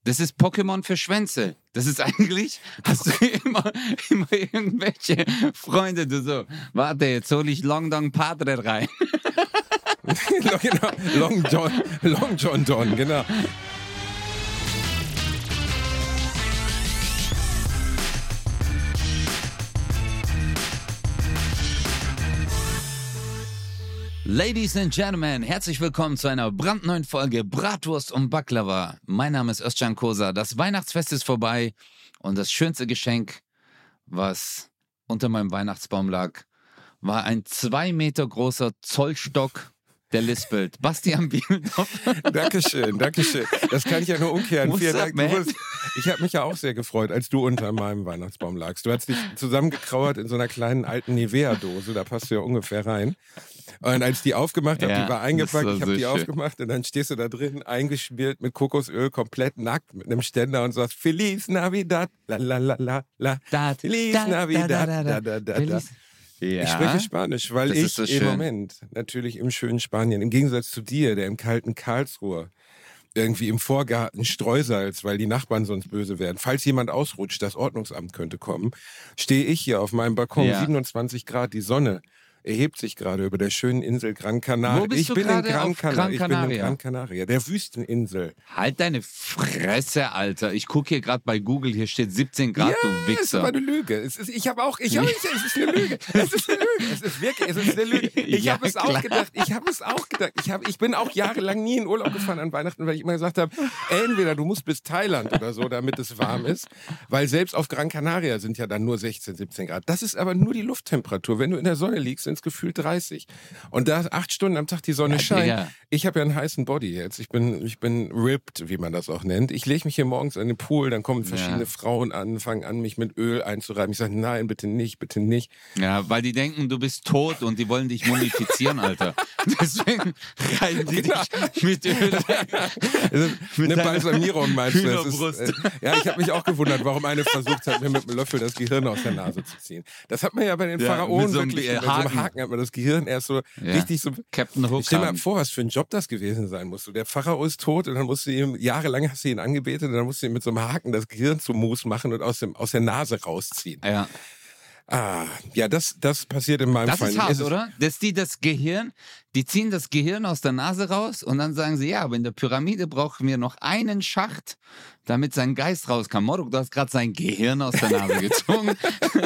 Das ist Pokémon für Schwänze. Das ist eigentlich, hast du immer irgendwelche Freunde, du so, warte, jetzt hole ich Long Dong Padre rein. Genau, Long John Don, genau. Ladies and Gentlemen, herzlich willkommen zu einer brandneuen Folge Bratwurst und Baklava. Mein Name ist Özcan Kosa, das Weihnachtsfest ist vorbei und das schönste Geschenk, was unter meinem Weihnachtsbaum lag, war ein 2 Meter großer Zollstock, der lispelt. Bastian Bielendorf. Dankeschön. Das kann ich ja nur umkehren. What's Vielen up, Dank. man? Ich habe mich ja auch sehr gefreut, als du unter meinem Weihnachtsbaum lagst. Du hast dich zusammengekrauert in so einer kleinen alten Nivea-Dose, da passt du ja ungefähr rein. Und als ich die aufgemacht habe, Ja, die war eingepackt, das war ich habe so die schön. aufgemacht und dann stehst du da drin, eingeschmiert mit Kokosöl, komplett nackt mit einem Ständer und sagst Feliz Navidad, la la la la la, Feliz Navidad, da da da da. Ja. Ich spreche Spanisch, weil Das ich ist so im schön. Moment natürlich im schönen Spanien, im Gegensatz zu dir, der im kalten Karlsruhe, irgendwie im Vorgarten Streusalz, weil die Nachbarn sonst böse werden. Falls jemand ausrutscht, das Ordnungsamt könnte kommen, stehe ich hier auf meinem Balkon, Ja. 27 Grad, die Sonne erhebt sich gerade über der schönen Insel Gran Canaria. Wo bist Ich du bin in gerade? Gran Auf Gran Canaria. Ich bin in Canaria? Gran Canaria, der Wüsteninsel. Halt deine Fresse, Alter. Ich gucke hier gerade bei Google, hier steht 17 Grad, du Es ist aber Wichser. eine Lüge. Es ist eine Lüge. Es ist eine Lüge. Ich Ja, habe es klar. auch gedacht. Ich bin auch jahrelang nie in Urlaub gefahren an Weihnachten, weil ich immer gesagt habe, entweder du musst bis Thailand oder so, damit es warm ist, weil selbst auf Gran Canaria sind ja dann nur 16, 17 Grad. Das ist aber nur die Lufttemperatur. Wenn du in der Sonne liegst, sind es gefühlt 30. Und da 8 Stunden am Tag die Sonne Ja, scheint. Digga. Ich habe ja einen heißen Body jetzt. Ich bin ripped, wie man das auch nennt. Ich lege mich hier morgens in den Pool, dann kommen verschiedene Ja. Frauen an, fangen an, mich mit Öl einzureiben. Ich sage, nein, bitte nicht, bitte nicht. Ja, weil die denken, du bist tot und die wollen dich mumifizieren, Alter. Deswegen reiben die Genau. dich mit Öl rein. Mit Eine deiner Balsamierung meinst du? Das Hühnerbrust. Ja, ich habe mich auch gewundert, warum eine versucht hat, mir mit einem Löffel das Gehirn aus der Nase zu ziehen. Das hat man ja bei den Ja, Pharaonen mit so einem wirklich, Haken. mit so einem Haken hat man das Gehirn erst so Ja. richtig so... Captain Hook. Ich stell mir vor, was für ein Job das gewesen sein muss. Der Pharao ist tot und dann musst du ihm, jahrelang hast du ihn angebetet und dann musst du ihm mit so einem Haken das Gehirn zu Mus machen und aus der Nase rausziehen. Ja. Ja, das passiert in meinem Das Fall ist nicht. hart, Es ist- oder? Dass die ziehen das Gehirn aus der Nase raus und dann sagen sie, ja, aber in der Pyramide brauchen wir noch einen Schacht, damit sein Geist rauskam. Moruk, du hast gerade sein Gehirn aus der Nase gezogen.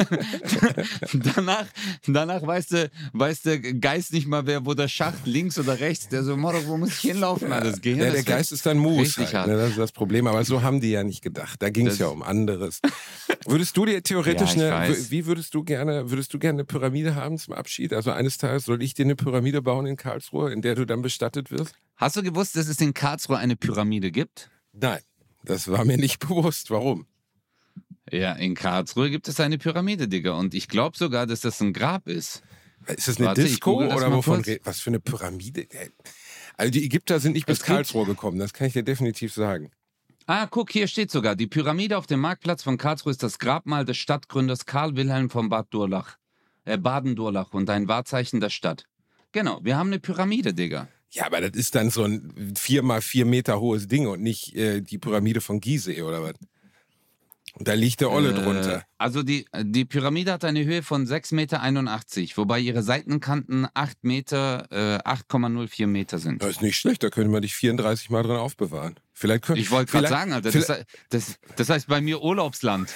danach weiß der Geist nicht mal, wo der Schacht links oder rechts. Der so, Moruk, wo muss ich hinlaufen? Alter? Das Gehirn Ja, der ist weg. Geist ist dann Mus Richtig halt, hart. ne? Das ist das Problem. Aber so haben die ja nicht gedacht. Da ging es Das- ja um anderes. Würdest du dir theoretisch Ja, ich weiß. wie würdest du gerne eine Pyramide haben zum Abschied? Also eines Tages soll ich dir eine Pyramide bauen in Karlsruhe, in der du dann bestattet wirst? Hast du gewusst, dass es in Karlsruhe eine Pyramide gibt? Nein, das war mir nicht bewusst. Warum? Ja, in Karlsruhe gibt es eine Pyramide, Digga. Und ich glaube sogar, dass das ein Grab ist. Ist das eine Warte, ich Disco google das oder mal wovon kurz. was für eine Pyramide? Also die Ägypter sind nicht bis Es gibt- Karlsruhe gekommen, das kann ich dir definitiv sagen. Guck, hier steht sogar, die Pyramide auf dem Marktplatz von Karlsruhe ist das Grabmal des Stadtgründers Karl Wilhelm von Baden-Durlach und ein Wahrzeichen der Stadt. Genau, wir haben eine Pyramide, Digga. Ja, aber das ist dann so ein 4x4 Meter hohes Ding und nicht die Pyramide von Gizeh oder was? Und da liegt der Olle drunter. Also die Pyramide hat eine Höhe von 6,81 Meter, wobei ihre Seitenkanten 8,04 Meter sind. Das ist nicht schlecht, da könnte man dich 34 Mal drin aufbewahren. Vielleicht könnte Ich wollte gerade sagen, Alter, das heißt bei mir Urlaubsland.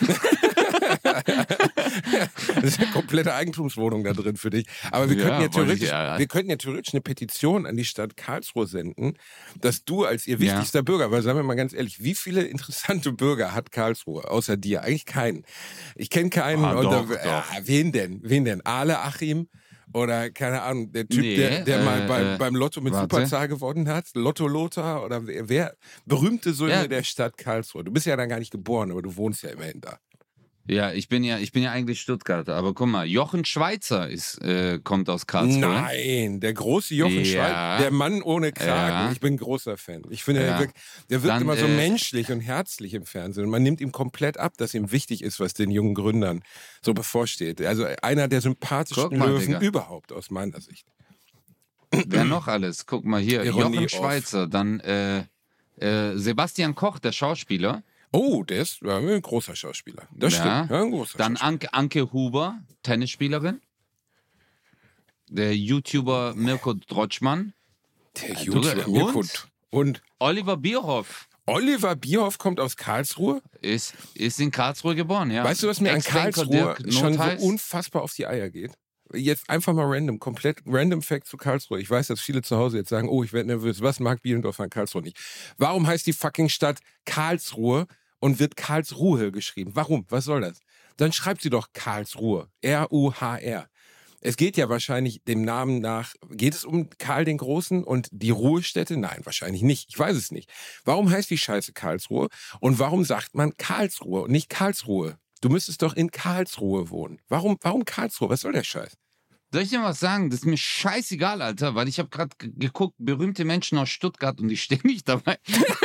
Das ist eine komplette Eigentumswohnung da drin für dich. Aber wir, Ja, könnten, wollte ich, ja. wir könnten ja theoretisch eine Petition an die Stadt Karlsruhe senden, dass du als ihr wichtigster Bürger, weil sagen wir mal ganz ehrlich, wie viele interessante Bürger hat Karlsruhe, außer dir? Eigentlich keinen. Ich kenne keinen. Doch. Wen denn? Ale Achim? Oder, keine Ahnung, der Typ, Nee, der mal beim Lotto mit warte. Superzahl gewonnen hat, Lotto Lothar oder wer? Berühmte Söhne Ja. der Stadt Karlsruhe. Du bist ja da gar nicht geboren, aber du wohnst ja immerhin da. Ja, ich bin ja eigentlich Stuttgarter, aber guck mal, Jochen Schweizer kommt aus Karlsruhe. Nein, der große Jochen Ja. Schweizer, der Mann ohne Kragen. Ja. Ich bin ein großer Fan. Ich finde, Ja. der wirkt Dann, immer so menschlich und herzlich im Fernsehen. Und man nimmt ihm komplett ab, dass ihm wichtig ist, was den jungen Gründern so bevorsteht. Also einer der sympathischsten Guck mal, Löwen Digga. überhaupt aus meiner Sicht. Wer noch alles? Guck mal hier, Ironie Jochen off. Schweizer, dann Sebastian Koch, der Schauspieler. Oh, der ist ein großer Schauspieler. Das stimmt. Ja, ein großer Dann Schauspieler. Anke Huber, Tennisspielerin. Der YouTuber Mirko Drotschmann. Der YouTuber. Und Oliver Bierhoff. Oliver Bierhoff kommt aus Karlsruhe. Ist in Karlsruhe geboren, ja. Weißt du, was mir an Ex-Banker Karlsruhe Dirk schon so Notheis. unfassbar auf die Eier geht? Jetzt einfach mal komplett random Fact zu Karlsruhe. Ich weiß, dass viele zu Hause jetzt sagen, oh, ich werde nervös. Was mag Bielendorf an Karlsruhe nicht? Warum heißt die fucking Stadt Karlsruhe und wird Karlsruhe geschrieben? Warum? Was soll das? Dann schreibt sie doch Karlsruhe. R-U-H-R. Es geht ja wahrscheinlich dem Namen nach, geht es um Karl den Großen und die Ruhestätte? Nein, wahrscheinlich nicht. Ich weiß es nicht. Warum heißt die Scheiße Karlsruhe? Und warum sagt man Karlsruhe und nicht Karlsruhe? Du müsstest doch in Karlsruhe wohnen. Warum Karlsruhe? Was soll der Scheiß? Soll ich dir was sagen? Das ist mir scheißegal, Alter, weil ich habe gerade geguckt, berühmte Menschen aus Stuttgart und ich stehe nicht dabei.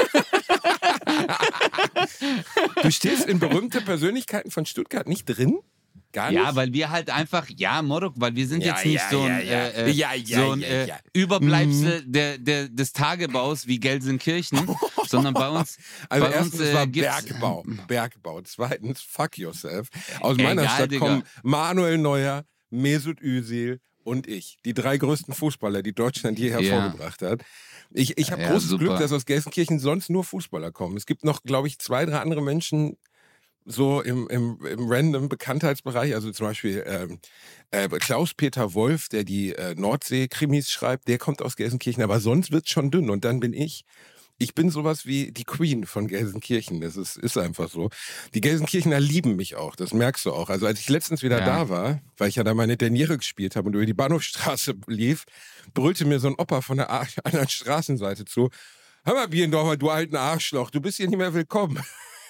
Du stehst in berühmte Persönlichkeiten von Stuttgart nicht drin? Gar nicht? Ja, weil wir halt einfach, Morok, weil wir sind jetzt nicht so ein ja. Überbleibsel des Tagebaus wie Gelsenkirchen, sondern bei uns. Also bei erstens uns, war gibt's- Bergbau. Zweitens, fuck yourself. Aus meiner Egal, Stadt Digga. kommen Manuel Neuer, Mesut Özil und ich. Die 3 größten Fußballer, die Deutschland je hervorgebracht hat. Ich habe Ja, großes super. Glück, dass aus Gelsenkirchen sonst nur Fußballer kommen. Es gibt noch, glaube ich, 2, 3 andere Menschen so im random Bekanntheitsbereich. Also zum Beispiel Klaus-Peter Wolf, der die Nordsee-Krimis schreibt, der kommt aus Gelsenkirchen. Aber sonst wird's schon dünn. Und dann bin ich bin sowas wie die Queen von Gelsenkirchen. Das ist einfach so. Die Gelsenkirchener lieben mich auch. Das merkst du auch. Also als ich letztens wieder da war, weil ich ja da meine Derniere gespielt habe und über die Bahnhofstraße lief, brüllte mir so ein Opa von der anderen Straßenseite zu. Hör mal, Bielendorfer, du alten Arschloch, du bist hier nicht mehr willkommen.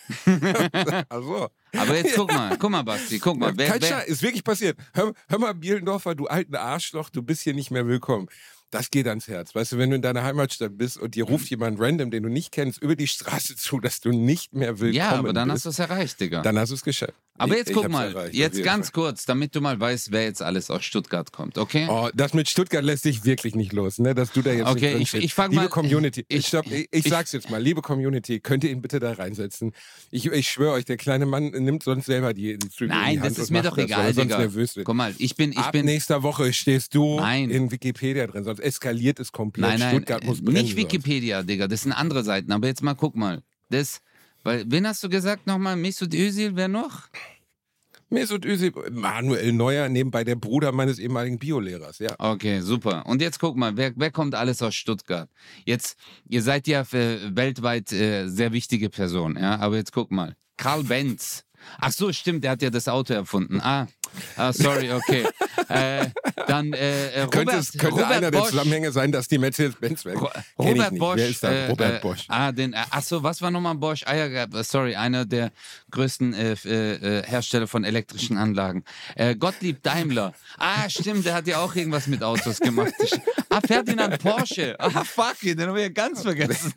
Also. Aber jetzt guck mal, Basti, guck mal. Kein Scheiß, ist wirklich passiert. Hör mal, Bielendorfer, du alten Arschloch, du bist hier nicht mehr willkommen. Das geht ans Herz. Weißt du, wenn du in deiner Heimatstadt bist und dir ruft jemand random, den du nicht kennst, über die Straße zu, dass du nicht mehr willkommen Ja, aber dann bist, hast du es erreicht, Digga. dann hast du es geschafft. Aber jetzt guck hab's mal, erreicht, auf jetzt jeden ganz Fall. kurz, damit du mal weißt, wer jetzt alles aus Stuttgart kommt, okay? Oh, das mit Stuttgart lässt dich wirklich nicht los, ne? Dass du da jetzt Okay, nicht drin ich frag Liebe mal- Community, ich- ich sag's jetzt mal, liebe Community, könnt ihr ihn bitte da reinsetzen? Ich schwöre euch, der kleine Mann nimmt sonst selber die Zügel in Nein, die Hand das ist und mir macht doch das, egal, weil er sonst Digga. nervös wird. Guck mal, ich bin Ab nächster Woche stehst du Nein. in Wikipedia drin, sonst eskaliert es komplett. Nein, Stuttgart muss brennen. nicht Wikipedia, Digga, das sind andere Seiten. Aber jetzt mal guck mal. Wen hast du gesagt nochmal? Mesut Özil, wer noch? Mesut Özil, Manuel Neuer, nebenbei der Bruder meines ehemaligen Biolehrers, ja. Okay, super. Und jetzt guck mal, wer kommt alles aus Stuttgart? Jetzt, ihr seid ja weltweit sehr wichtige Personen, ja, aber jetzt guck mal. Karl Benz. Ach so, stimmt, der hat ja das Auto erfunden. Sorry, okay. Dann Könnte Robert einer der Bosch. Zusammenhänge sein, dass die Mercedes-Benz weg? Robert Bosch. Wer ist das? Robert Bosch. Achso, was war nochmal Bosch? Sorry, einer der größten Hersteller von elektrischen Anlagen. Gottlieb Daimler. Stimmt, der hat ja auch irgendwas mit Autos gemacht. Ferdinand Porsche. Fuck, den haben wir ja ganz vergessen.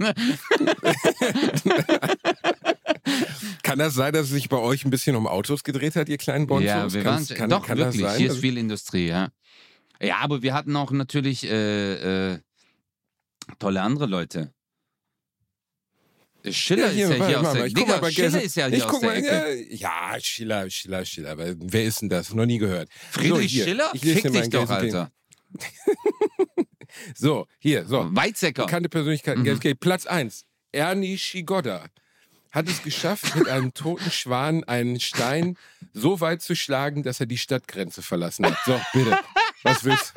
Kann das sein, dass es sich bei euch ein bisschen um Autos gedreht hat, ihr kleinen Bonzos? Ja, wir waren doch kann das wirklich. sein? Hier ist viel Industrie, ja. Ja, aber wir hatten auch natürlich tolle andere Leute. Schiller ist ja hier aus der Ecke. Digga, Schiller ist ja hier aus der Ecke. Ja, Schiller. Aber wer ist denn das? Noch nie gehört. Friedrich hier, Schiller? ich lese Fick dir mal dich doch, Gelsenkirchen. Alter. So. Weizsäcker. Bekannte Persönlichkeiten. Gelsenkirchen. Platz 1. Ernie Schigodda hat es geschafft, mit einem toten Schwan einen Stein so weit zu schlagen, dass er die Stadtgrenze verlassen hat. So, bitte. Was willst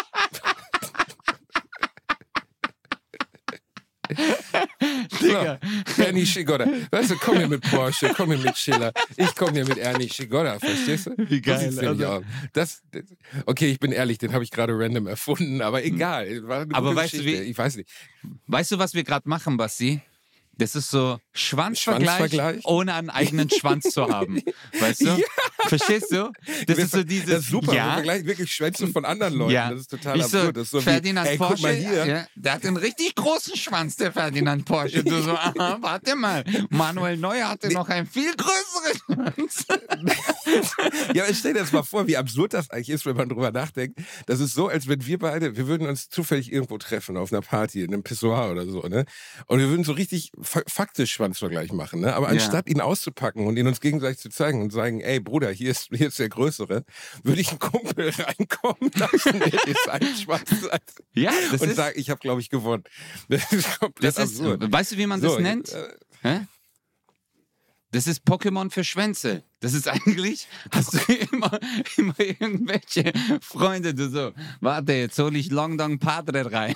du? Digga. So, Ernie Schigodda. Weißt du, komm hier mit Porsche, komm hier mit Schiller. Ich komm hier mit Ernie Schigodda, verstehst du? Wie geil, So sieht's nämlich also. aus. Okay, ich bin ehrlich, den habe ich gerade random erfunden, aber egal. War eine Aber gute weißt du, Geschichte. wie- Ich weiß nicht. Weißt du, was wir gerade machen, Basti? Das ist so Schwanzvergleich, Schwanzvergleich? ohne einen eigenen Schwanz zu haben. Weißt du? Ja. Verstehst du? Das ist so dieses... Das ist super, wir ja, vergleichen wirklich Schwänze von anderen Leuten. ja. Das ist total Ich absurd. Das ist so Ferdinand wie, Porsche, guck mal hier. ja, der hat einen richtig großen Schwanz, der Ferdinand Porsche. Du so, aha, warte mal, Manuel Neuer hatte noch einen viel größeren Schwanz. Ja, aber stell dir das mal vor, wie absurd das eigentlich ist, wenn man drüber nachdenkt. Das ist so, als wenn wir würden uns zufällig irgendwo treffen, auf einer Party, in einem Pissoir oder so, ne? Und wir würden so richtig faktisch Schwanzvergleich machen, ne? Aber anstatt ihn auszupacken und ihn uns gegenseitig zu zeigen und sagen, ey Bruder, hier ist der Größere, würde ich einen Kumpel reinkommen lassen, der ist ein Schwanz hat. Ja, das und ist... sagen, ich habe, glaube ich, gewonnen. Das ist komplett absurd. Weißt du, wie man das nennt? Hä? Das ist Pokémon für Schwänze. Das ist eigentlich, hast du immer irgendwelche Freunde, du so, warte, jetzt hole ich Long Dong Padre rein.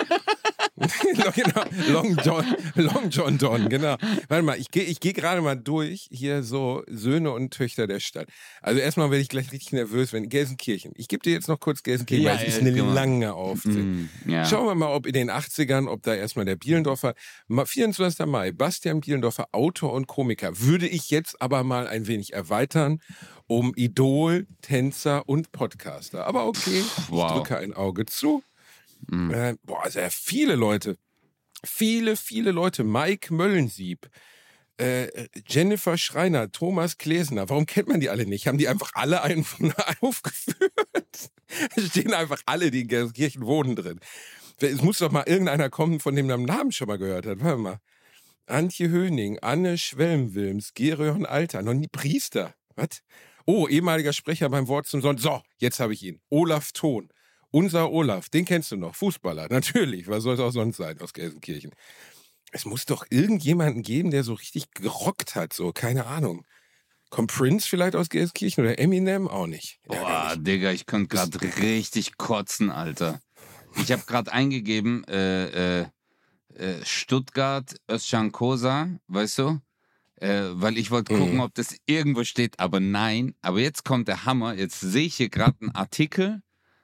Genau, Long John Don, genau. Warte mal, ich geh gerade mal durch hier so Söhne und Töchter der Stadt. Also erstmal werde ich gleich richtig nervös, wenn Gelsenkirchen. Ich gebe dir jetzt noch kurz Gelsenkirchen, weil es ist eine lange Aufzählung. Ja. Schauen wir mal, ob in den 80ern, ob da erstmal der Bielendorfer, 24. Mai, Bastian Bielendorfer, Autor und Komiker, würde ich jetzt aber mal ein wenig erweitern um Idol, Tänzer und Podcaster. Aber okay, ich drücke ein Auge zu. Sehr viele Leute. Viele Leute. Mike Möllensieb, Jennifer Schreiner, Thomas Klesner. Warum kennt man die alle nicht? Haben die einfach alle einen aufgeführt? Es stehen einfach alle, die in Gelsenkirchen wohnen, drin. Es muss doch mal irgendeiner kommen, von dem man den Namen schon mal gehört hat. Warte mal. Antje Höning, Anne Schwelm-Wilms, Gerhön Alter, noch nie Priester. Was? Oh, ehemaliger Sprecher beim Wort zum Sonntag. So, jetzt habe ich ihn. Olaf Thon. Unser Olaf, den kennst du noch, Fußballer, natürlich, was soll es auch sonst sein aus Gelsenkirchen? Es muss doch irgendjemanden geben, der so richtig gerockt hat, so, keine Ahnung. Kommt Prince vielleicht aus Gelsenkirchen oder Eminem? Auch nicht. Boah, Digga, ich könnte gerade richtig kotzen, Alter. Ich habe gerade eingegeben, Stuttgart, Özcan Kosa, weißt du? Weil ich wollte gucken, ob das irgendwo steht, aber nein. Aber jetzt kommt der Hammer, jetzt sehe ich hier gerade einen Artikel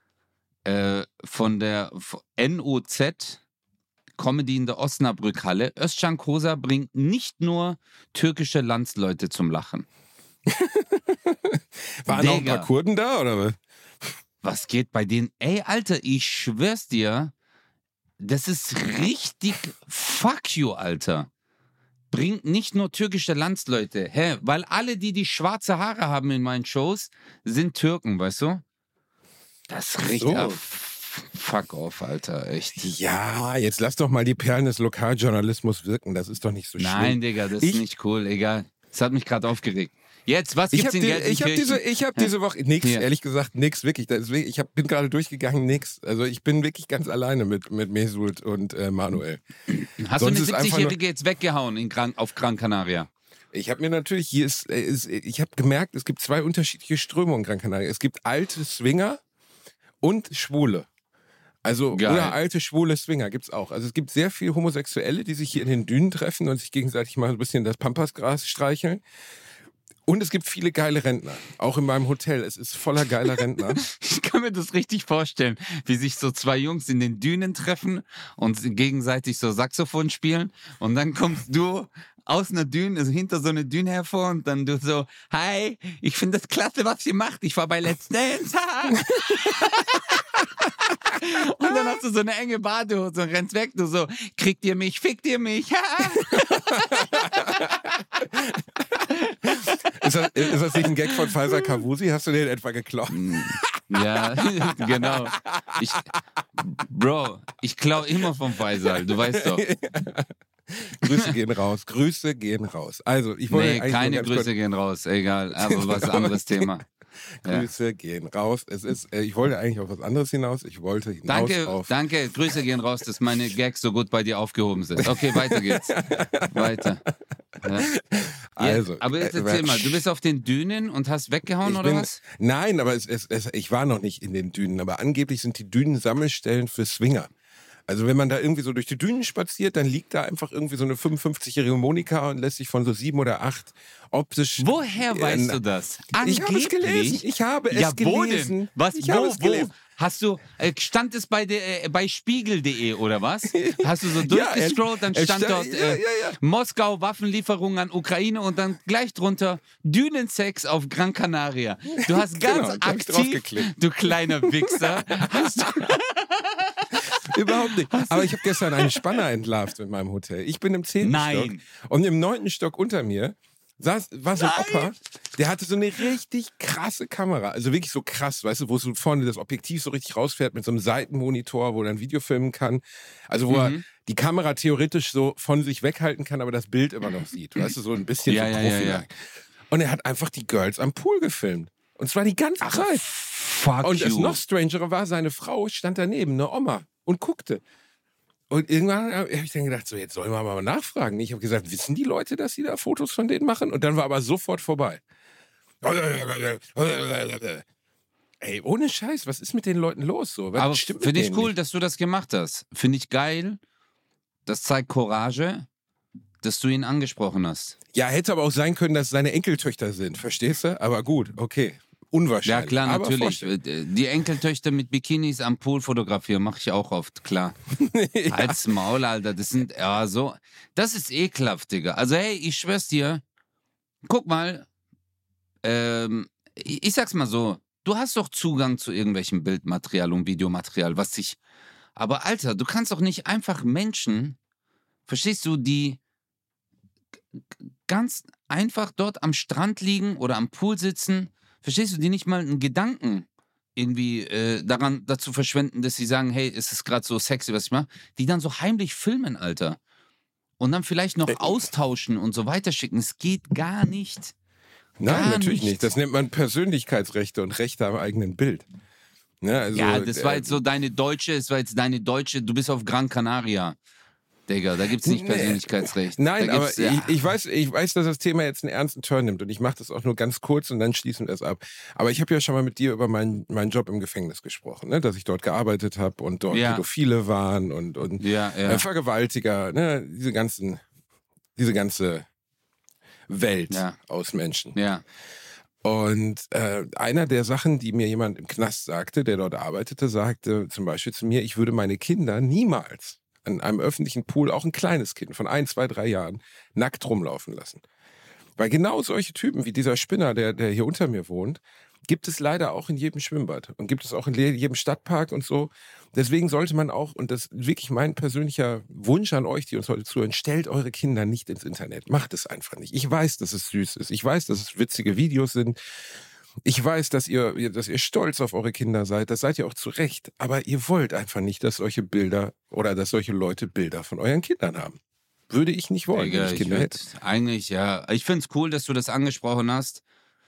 von der NOZ, Comedy in der Osnabrückhalle. Özcan Kosa bringt nicht nur türkische Landsleute zum Lachen. Waren auch ein paar Kurden da, oder was? Was geht bei denen? Ey, Alter, ich schwör's dir, das ist richtig fuck you, Alter. Bringt nicht nur türkische Landsleute. Hä? Weil alle, die schwarze Haare haben in meinen Shows, sind Türken, weißt du? Das riecht so. Fuck off, Alter, echt. Ja, jetzt lass doch mal die Perlen des Lokaljournalismus wirken, das ist doch nicht so schlimm. Nein, Digga, das ist nicht cool, egal. Das hat mich gerade aufgeregt. Jetzt, was gibt's in Gelsenkirchen? Ich habe diese Woche nichts, ehrlich gesagt, nichts, wirklich. Deswegen, bin gerade durchgegangen, nichts. Also ich bin wirklich ganz alleine mit Mesut und Manuel. Hast du eine 70-Jährige jetzt weggehauen auf Gran Canaria? Ich habe mir natürlich, ich habe gemerkt, es gibt zwei unterschiedliche Strömungen in Gran Canaria. Es gibt alte Swinger und Schwule. Also, geil. Oder alte, schwule Swinger gibt's auch. Also es gibt sehr viele Homosexuelle, die sich hier in den Dünen treffen und sich gegenseitig mal ein bisschen das Pampasgras streicheln. Und es gibt viele geile Rentner. Auch in meinem Hotel. Es ist voller geiler Rentner. Ich kann mir das richtig vorstellen, wie sich so zwei Jungs in den Dünen treffen und gegenseitig so Saxophon spielen. Und dann kommst du aus einer Düne, also hinter so einer Düne hervor und dann du so, hi, ich finde das klasse, was ihr macht. Ich war bei Let's Dance. Und dann hast du so eine enge Badehose und rennst weg. Du so, kriegt ihr mich, fickt ihr mich. Ist das nicht ein Gag von Faisal Kavusi? Hast du den etwa geklaut? Ja, genau. Bro, ich klaue immer vom Faisal, du weißt doch. Grüße gehen raus. Also, ich wollte keine Grüße gehen raus, egal, aber was anderes Thema. Grüße gehen raus. Ich wollte eigentlich auf was anderes hinaus. Danke, Grüße gehen raus, dass meine Gags so gut bei dir aufgehoben sind. Okay, weiter geht's. Weiter. Ja. Also, aber jetzt erzähl mal, du bist auf den Dünen und hast weggehauen oder was? Nein, aber ich war noch nicht in den Dünen, aber angeblich sind die Dünen Sammelstellen für Swinger. Also wenn man da irgendwie so durch die Dünen spaziert, dann liegt da einfach irgendwie so eine 55-jährige Monika und lässt sich von so 7 oder 8 optisch... Woher weißt du das? Ich habe es gelesen. Ich habe es gelesen. Was? Ich habe es gelesen. stand es bei spiegel.de oder was? Hast du so durchgescrollt, dann stand dort Moskau, Waffenlieferungen an Ukraine und dann gleich drunter Dünensex auf Gran Canaria. Du hast ganz aktiv, du kleiner Wichser, Überhaupt nicht. Aber ich habe gestern einen Spanner entlarvt in meinem Hotel. Ich bin im 10. Stock und im 9. Stock unter mir war so ein Opa, der hatte so eine richtig krasse Kamera. Also wirklich so krass, weißt du, wo so vorne das Objektiv so richtig rausfährt mit so einem Seitenmonitor, wo er ein Video filmen kann. Also wo er die Kamera theoretisch so von sich weghalten kann, aber das Bild immer noch sieht. Weißt du, so ein bisschen so Profi. Ja. Und er hat einfach die Girls am Pool gefilmt. Und zwar die ganze Zeit. Und das noch strangere war, seine Frau stand daneben, eine Oma, und guckte. Und irgendwann habe ich dann gedacht, so jetzt sollen wir mal nachfragen. Ich habe gesagt, wissen die Leute, dass sie da Fotos von denen machen? Und dann war aber sofort vorbei. Ey, ohne Scheiß, was ist mit den Leuten los? So? Aber finde ich cool, dass du das gemacht hast. Finde ich geil. Das zeigt Courage, dass du ihn angesprochen hast. Ja, hätte aber auch sein können, dass es seine Enkeltöchter sind. Verstehst du? Aber gut, okay. Unwahrscheinlich. Ja, klar, aber natürlich. Die Enkeltöchter mit Bikinis am Pool fotografieren, mache ich auch oft, klar. Ja. Halt's Maul, Alter. Das sind, das ist ekelhaft, Digga. Also, hey, ich schwör's dir, guck mal, ich sag's mal so, du hast doch Zugang zu irgendwelchem Bildmaterial und Videomaterial, aber Alter, du kannst doch nicht einfach Menschen, verstehst du, die ganz einfach dort am Strand liegen oder am Pool sitzen, verstehst du, die nicht mal einen Gedanken irgendwie dazu verschwenden, dass sie sagen, hey, ist es gerade so sexy, was ich mache, die dann so heimlich filmen, Alter. Und dann vielleicht noch austauschen und so weiterschicken. Es geht gar nicht. Nein, natürlich nicht. Das nennt man Persönlichkeitsrechte und Rechte am eigenen Bild. Ne, also, das war jetzt so deine deutsche, du bist auf Gran Canaria. Digga, da gibt's nicht Persönlichkeitsrecht. Nein, aber ich weiß, dass das Thema jetzt einen ernsten Turn nimmt und ich mache das auch nur ganz kurz und dann schließen wir das ab. Aber ich habe ja schon mal mit dir über meinen Job im Gefängnis gesprochen, ne? Dass ich dort gearbeitet habe und dort Pädophile waren und Vergewaltiger, ne? Diese ganze Welt aus Menschen. Ja. Und einer der Sachen, die mir jemand im Knast sagte, der dort arbeitete, sagte zum Beispiel zu mir, ich würde meine Kinder niemals an einem öffentlichen Pool, auch ein kleines Kind von 1, 2, 3 Jahren, nackt rumlaufen lassen. Weil genau solche Typen wie dieser Spinner, der hier unter mir wohnt, gibt es leider auch in jedem Schwimmbad und gibt es auch in jedem Stadtpark und so. Deswegen sollte man auch, und das ist wirklich mein persönlicher Wunsch an euch, die uns heute zuhören, stellt eure Kinder nicht ins Internet. Macht es einfach nicht. Ich weiß, dass es süß ist. Ich weiß, dass es witzige Videos sind. Ich weiß, dass ihr stolz auf eure Kinder seid. Das seid ihr auch zu Recht. Aber ihr wollt einfach nicht, dass solche Bilder oder dass solche Leute Bilder von euren Kindern haben. Würde ich nicht wollen, wenn ich Kinder hätte. Eigentlich, ja. Ich finde es cool, dass du das angesprochen hast.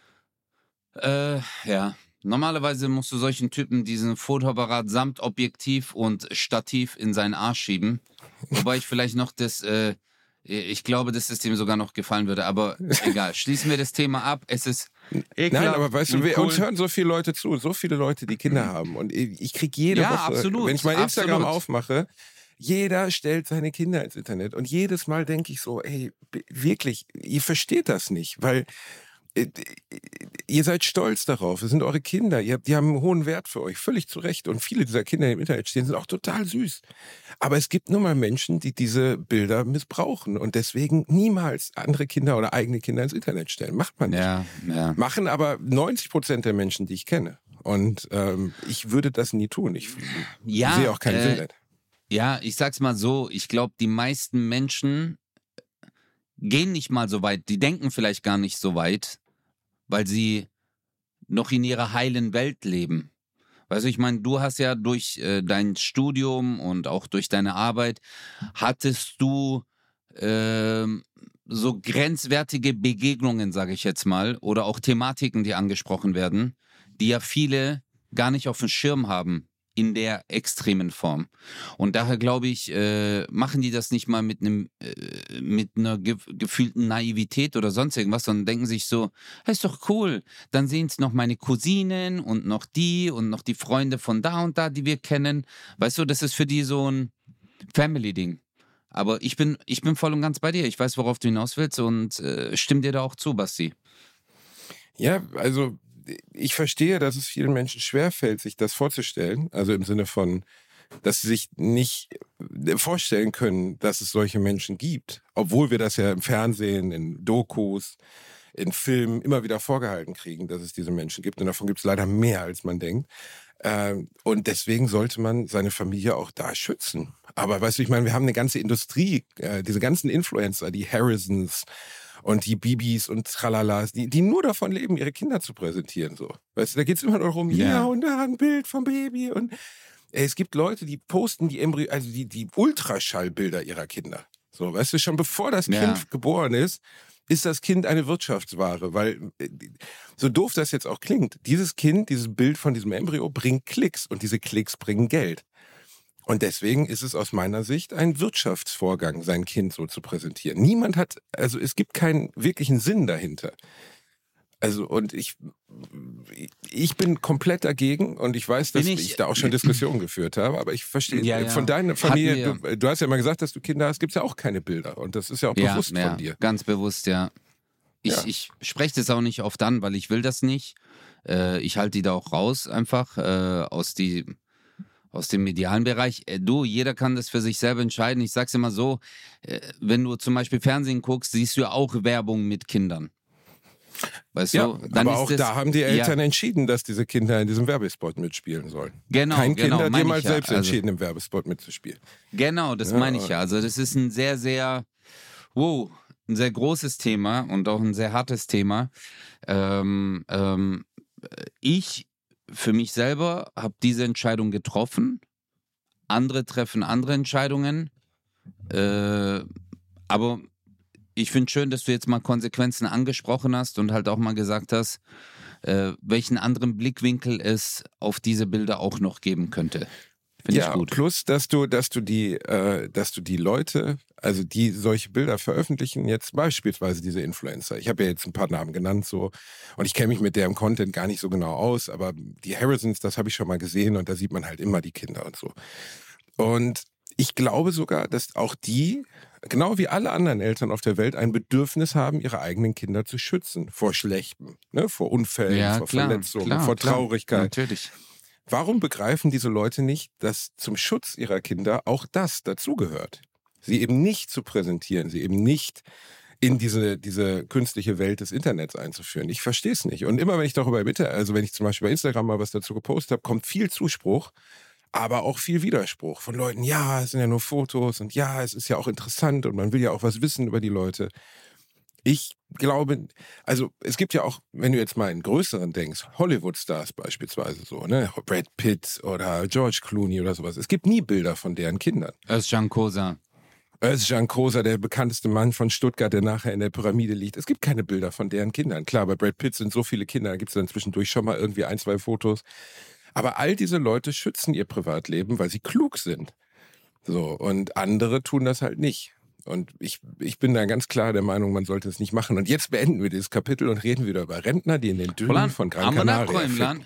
Ja. Normalerweise musst du solchen Typen diesen Fotoapparat samt Objektiv und Stativ in seinen Arsch schieben. Wobei ich vielleicht noch ich glaube, dass es dem sogar noch gefallen würde, aber egal. Schließen wir das Thema ab. Es ist ekelhaft. Nein, aber weißt du, uns hören so viele Leute zu, so viele Leute, die Kinder haben. Und ich kriege jede Woche, absolut, wenn ich mein Instagram aufmache, jeder stellt seine Kinder ins Internet. Und jedes Mal denke ich so, ey, wirklich, ihr versteht das nicht, weil ihr seid stolz darauf, es sind eure Kinder, die haben einen hohen Wert für euch, völlig zu Recht. Und viele dieser Kinder, die im Internet stehen, sind auch total süß. Aber es gibt nun mal Menschen, die diese Bilder missbrauchen und deswegen niemals andere Kinder oder eigene Kinder ins Internet stellen. Macht man nicht. Ja. Machen aber 90% der Menschen, die ich kenne. Und ich würde das nie tun. Ich sehe auch keinen Sinn. Ja, ich sag's mal so, ich glaube, die meisten Menschen gehen nicht mal so weit, die denken vielleicht gar nicht so weit, weil sie noch in ihrer heilen Welt leben. Weißt du, ich meine, du hast ja durch dein Studium und auch durch deine Arbeit, hattest du so grenzwertige Begegnungen, sage ich jetzt mal, oder auch Thematiken, die angesprochen werden, die ja viele gar nicht auf dem Schirm haben. In der extremen Form. Und daher glaube ich, machen die das nicht mal mit einer gefühlten Naivität oder sonst irgendwas, sondern denken sich so, hey, ist doch cool. Dann sehen es noch meine Cousinen und noch die Freunde von da und da, die wir kennen. Weißt du, das ist für die so ein Family-Ding. Aber ich bin voll und ganz bei dir. Ich weiß, worauf du hinaus willst und stimme dir da auch zu, Basti. Ja, also ich verstehe, dass es vielen Menschen schwerfällt, sich das vorzustellen. Also im Sinne von, dass sie sich nicht vorstellen können, dass es solche Menschen gibt. Obwohl wir das ja im Fernsehen, in Dokus, in Filmen immer wieder vorgehalten kriegen, dass es diese Menschen gibt. Und davon gibt es leider mehr, als man denkt. Und deswegen sollte man seine Familie auch da schützen. Aber weißt du, ich meine, wir haben eine ganze Industrie, diese ganzen Influencer, die Harrisons und die Bibis und Tralalas, die nur davon leben, ihre Kinder zu präsentieren. So. Weißt du, da geht es immer noch um, ja, und da ein Bild vom Baby. Und es gibt Leute, die posten die Ultraschallbilder ihrer Kinder. So, weißt du, schon bevor das Kind geboren ist das Kind eine Wirtschaftsware, weil so doof das jetzt auch klingt, dieses Kind, dieses Bild von diesem Embryo bringt Klicks und diese Klicks bringen Geld. Und deswegen ist es aus meiner Sicht ein Wirtschaftsvorgang, sein Kind so zu präsentieren. Es gibt keinen wirklichen Sinn dahinter. Also, und ich bin komplett dagegen und ich weiß, dass ich da auch schon Diskussionen geführt habe, aber ich verstehe, von deiner Familie, du hast ja mal gesagt, dass du Kinder hast, gibt es ja auch keine Bilder und das ist ja auch bewusst von dir. Ganz bewusst, ja. Ich spreche das auch nicht oft an, weil ich will das nicht. Ich halte die da auch raus einfach aus dem medialen Bereich. Jeder kann das für sich selber entscheiden. Ich sag's immer so, wenn du zum Beispiel Fernsehen guckst, siehst du ja auch Werbung mit Kindern. Weißt du? Dann aber auch da haben die Eltern entschieden, dass diese Kinder in diesem Werbespot mitspielen sollen. Genau, Kein Kind hat jemals selbst also, entschieden, im Werbespot mitzuspielen. Genau, das meine ich ja. Also das ist ein sehr, sehr, ein sehr großes Thema und auch ein sehr hartes Thema. Ich für mich selber habe diese Entscheidung getroffen. Andere treffen andere Entscheidungen. Aber ich finde schön, dass du jetzt mal Konsequenzen angesprochen hast und halt auch mal gesagt hast, welchen anderen Blickwinkel es auf diese Bilder auch noch geben könnte. Finde ich gut. Plus, dass du die Leute, also die solche Bilder veröffentlichen, jetzt beispielsweise diese Influencer. Ich habe ja jetzt ein paar Namen genannt so und ich kenne mich mit deren Content gar nicht so genau aus, aber die Harrisons, das habe ich schon mal gesehen und da sieht man halt immer die Kinder und so. Und ich glaube sogar, dass auch die, genau wie alle anderen Eltern auf der Welt, ein Bedürfnis haben, ihre eigenen Kinder zu schützen vor Schlechtem, ne? Vor Unfällen, vor Verletzungen, vor Traurigkeit. Natürlich. Warum begreifen diese Leute nicht, dass zum Schutz ihrer Kinder auch das dazugehört? Sie eben nicht zu präsentieren, sie eben nicht in diese künstliche Welt des Internets einzuführen. Ich verstehe es nicht. Und immer wenn ich darüber bitte, also wenn ich zum Beispiel bei Instagram mal was dazu gepostet habe, kommt viel Zuspruch, aber auch viel Widerspruch von Leuten, ja, es sind ja nur Fotos und ja, es ist ja auch interessant und man will ja auch was wissen über die Leute. Ich glaube, also es gibt ja auch, wenn du jetzt mal in größeren denkst, Hollywood-Stars beispielsweise so, ne, Brad Pitt oder George Clooney oder sowas. Es gibt nie Bilder von deren Kindern. Özcan Kosa, der bekannteste Mann von Stuttgart, der nachher in der Pyramide liegt. Es gibt keine Bilder von deren Kindern. Klar, bei Brad Pitt sind so viele Kinder, da gibt es dann zwischendurch schon mal irgendwie 1, 2 Fotos. Aber all diese Leute schützen ihr Privatleben, weil sie klug sind. So, und andere tun das halt nicht. Und ich bin da ganz klar der Meinung, man sollte es nicht machen. Und jetzt beenden wir dieses Kapitel und reden wieder über Rentner, die in den Dünen von Gran Canaria ficken.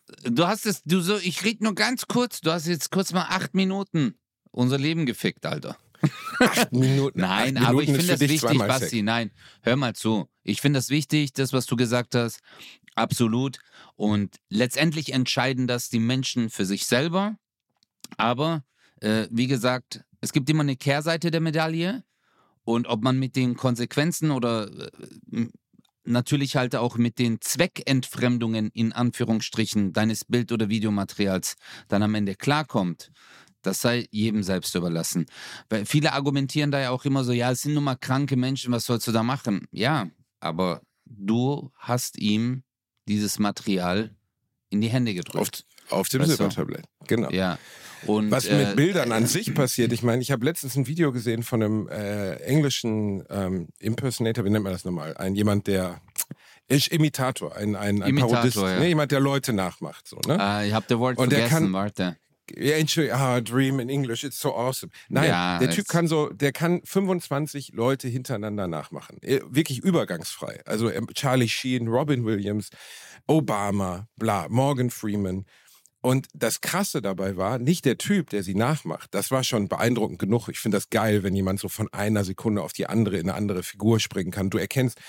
Ich rede nur ganz kurz, du hast jetzt kurz mal 8 Minuten unser Leben gefickt, Alter. 8 Minuten? Nein, 8 aber Minuten ich finde das wichtig, Basti, nein, hör mal zu. Ich finde das wichtig, das, was du gesagt hast, absolut. Und letztendlich entscheiden das die Menschen für sich selber. Aber, wie gesagt, es gibt immer eine Kehrseite der Medaille. Und ob man mit den Konsequenzen oder natürlich halt auch mit den Zweckentfremdungen in Anführungsstrichen deines Bild- oder Videomaterials dann am Ende klarkommt, das sei jedem selbst überlassen. Weil viele argumentieren da ja auch immer so, ja, es sind nur mal kranke Menschen, was sollst du da machen? Ja, aber du hast ihm dieses Material in die Hände gedrückt. Auf dem Silbertablett, genau. Ja. Und, was mit Bildern an sich passiert, ich meine, ich habe letztens ein Video gesehen von einem englischen Impersonator, wie nennt man das nochmal? Jemand, der Imitator, ein Parodist, ja. Ne? Jemand, der Leute nachmacht. So, ne? Ich habe das Wort vergessen, warte. Ja, Dream in English, it's so awesome. Nein, ja, der Typ kann 25 Leute hintereinander nachmachen. Wirklich übergangsfrei. Also Charlie Sheen, Robin Williams, Obama, bla, Morgan Freeman. Und das Krasse dabei war, nicht der Typ, der sie nachmacht. Das war schon beeindruckend genug. Ich finde das geil, wenn jemand so von einer Sekunde auf die andere in eine andere Figur springen kann. Du erkennst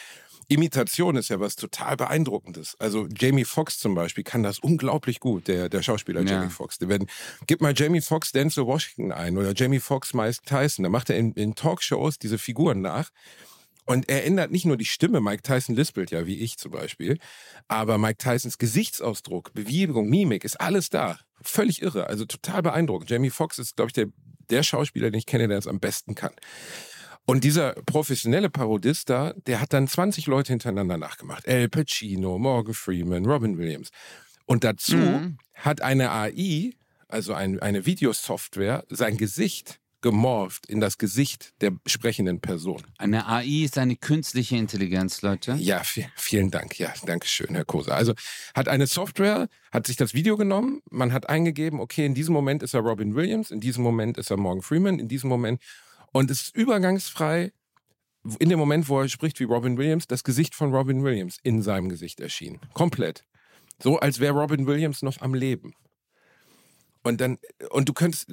Imitation ist ja was total Beeindruckendes. Also Jamie Foxx zum Beispiel kann das unglaublich gut, der Schauspieler Jamie Foxx. Gib mal Jamie Foxx Denzel Washington ein oder Jamie Foxx Mike Tyson. Da macht er in Talkshows diese Figuren nach. Und er ändert nicht nur die Stimme, Mike Tyson lispelt ja, wie ich zum Beispiel, aber Mike Tysons Gesichtsausdruck, Bewegung, Mimik, ist alles da. Völlig irre, also total beeindruckend. Jamie Foxx ist, glaube ich, der Schauspieler, den ich kenne, der es am besten kann. Und dieser professionelle Parodist da, der hat dann 20 Leute hintereinander nachgemacht. Al Pacino, Morgan Freeman, Robin Williams. Und dazu hat eine AI, also eine Videosoftware, sein Gesicht gemorpht in das Gesicht der sprechenden Person. Eine AI ist eine künstliche Intelligenz, Leute. Ja, vielen Dank. Ja, danke schön, Herr Koser. Also hat eine Software, hat sich das Video genommen, man hat eingegeben, okay, in diesem Moment ist er Robin Williams, in diesem Moment ist er Morgan Freeman, in diesem Moment. Und es ist übergangsfrei, in dem Moment, wo er spricht wie Robin Williams, das Gesicht von Robin Williams in seinem Gesicht erschienen. Komplett. So, als wäre Robin Williams noch am Leben. Und du könntest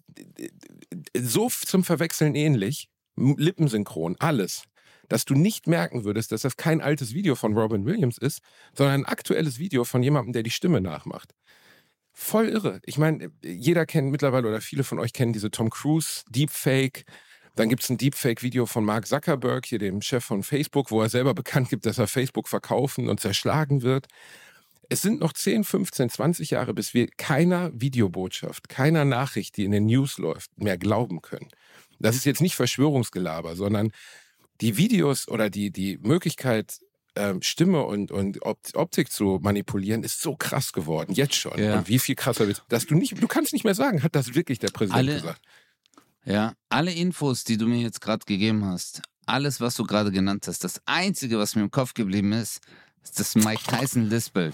so zum Verwechseln ähnlich, lippensynchron, alles, dass du nicht merken würdest, dass das kein altes Video von Robin Williams ist, sondern ein aktuelles Video von jemandem, der die Stimme nachmacht. Voll irre. Ich meine, jeder kennt mittlerweile oder viele von euch kennen diese Tom Cruise Deepfake. Dann gibt es ein Deepfake-Video von Mark Zuckerberg, hier dem Chef von Facebook, wo er selber bekannt gibt, dass er Facebook verkaufen und zerschlagen wird. Es sind noch 10, 15, 20 Jahre, bis wir keiner Videobotschaft, keiner Nachricht, die in den News läuft, mehr glauben können. Das ist jetzt nicht Verschwörungsgelaber, sondern die Videos oder die Möglichkeit, Stimme und Optik zu manipulieren, ist so krass geworden, jetzt schon. Ja. Und wie viel krasser wird, dass du kannst nicht mehr sagen, hat das wirklich der Präsident gesagt. Ja, alle Infos, die du mir jetzt gerade gegeben hast, alles, was du gerade genannt hast, das Einzige, was mir im Kopf geblieben ist das Mike Tyson lispelt.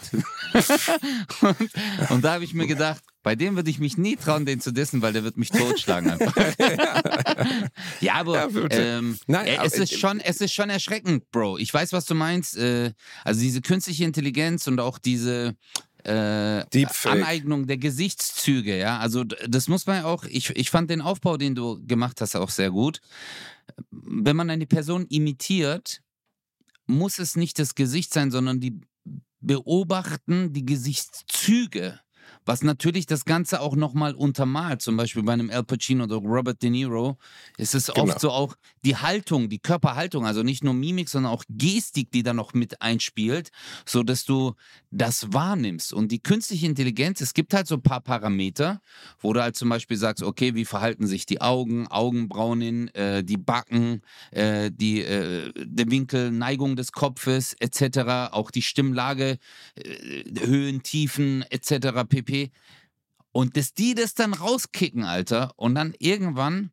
und da habe ich mir gedacht, bei dem würde ich mich nie trauen, den zu dissen, weil der wird mich totschlagen einfach. Ja, aber es ist schon erschreckend, Bro. Ich weiß, was du meinst. Also diese künstliche Intelligenz und auch diese Aneignung der Gesichtszüge, ja. Also das muss man ja auch, ich fand den Aufbau, den du gemacht hast, auch sehr gut. Wenn man eine Person imitiert, muss es nicht das Gesicht sein, sondern die beobachten die Gesichtszüge, was natürlich das Ganze auch nochmal untermalt. Zum Beispiel bei einem Al Pacino oder Robert De Niro ist es oft so auch die Haltung, die Körperhaltung, also nicht nur Mimik, sondern auch Gestik, die da noch mit einspielt, sodass du das wahrnimmst. Und die künstliche Intelligenz, es gibt halt so ein paar Parameter, wo du halt zum Beispiel sagst, okay, wie verhalten sich die Augen, Augenbrauen, die Backen, der Winkel, Neigung des Kopfes etc., auch die Stimmlage, Höhen, Tiefen etc. pp. Und dass die das dann rauskicken, Alter, und dann irgendwann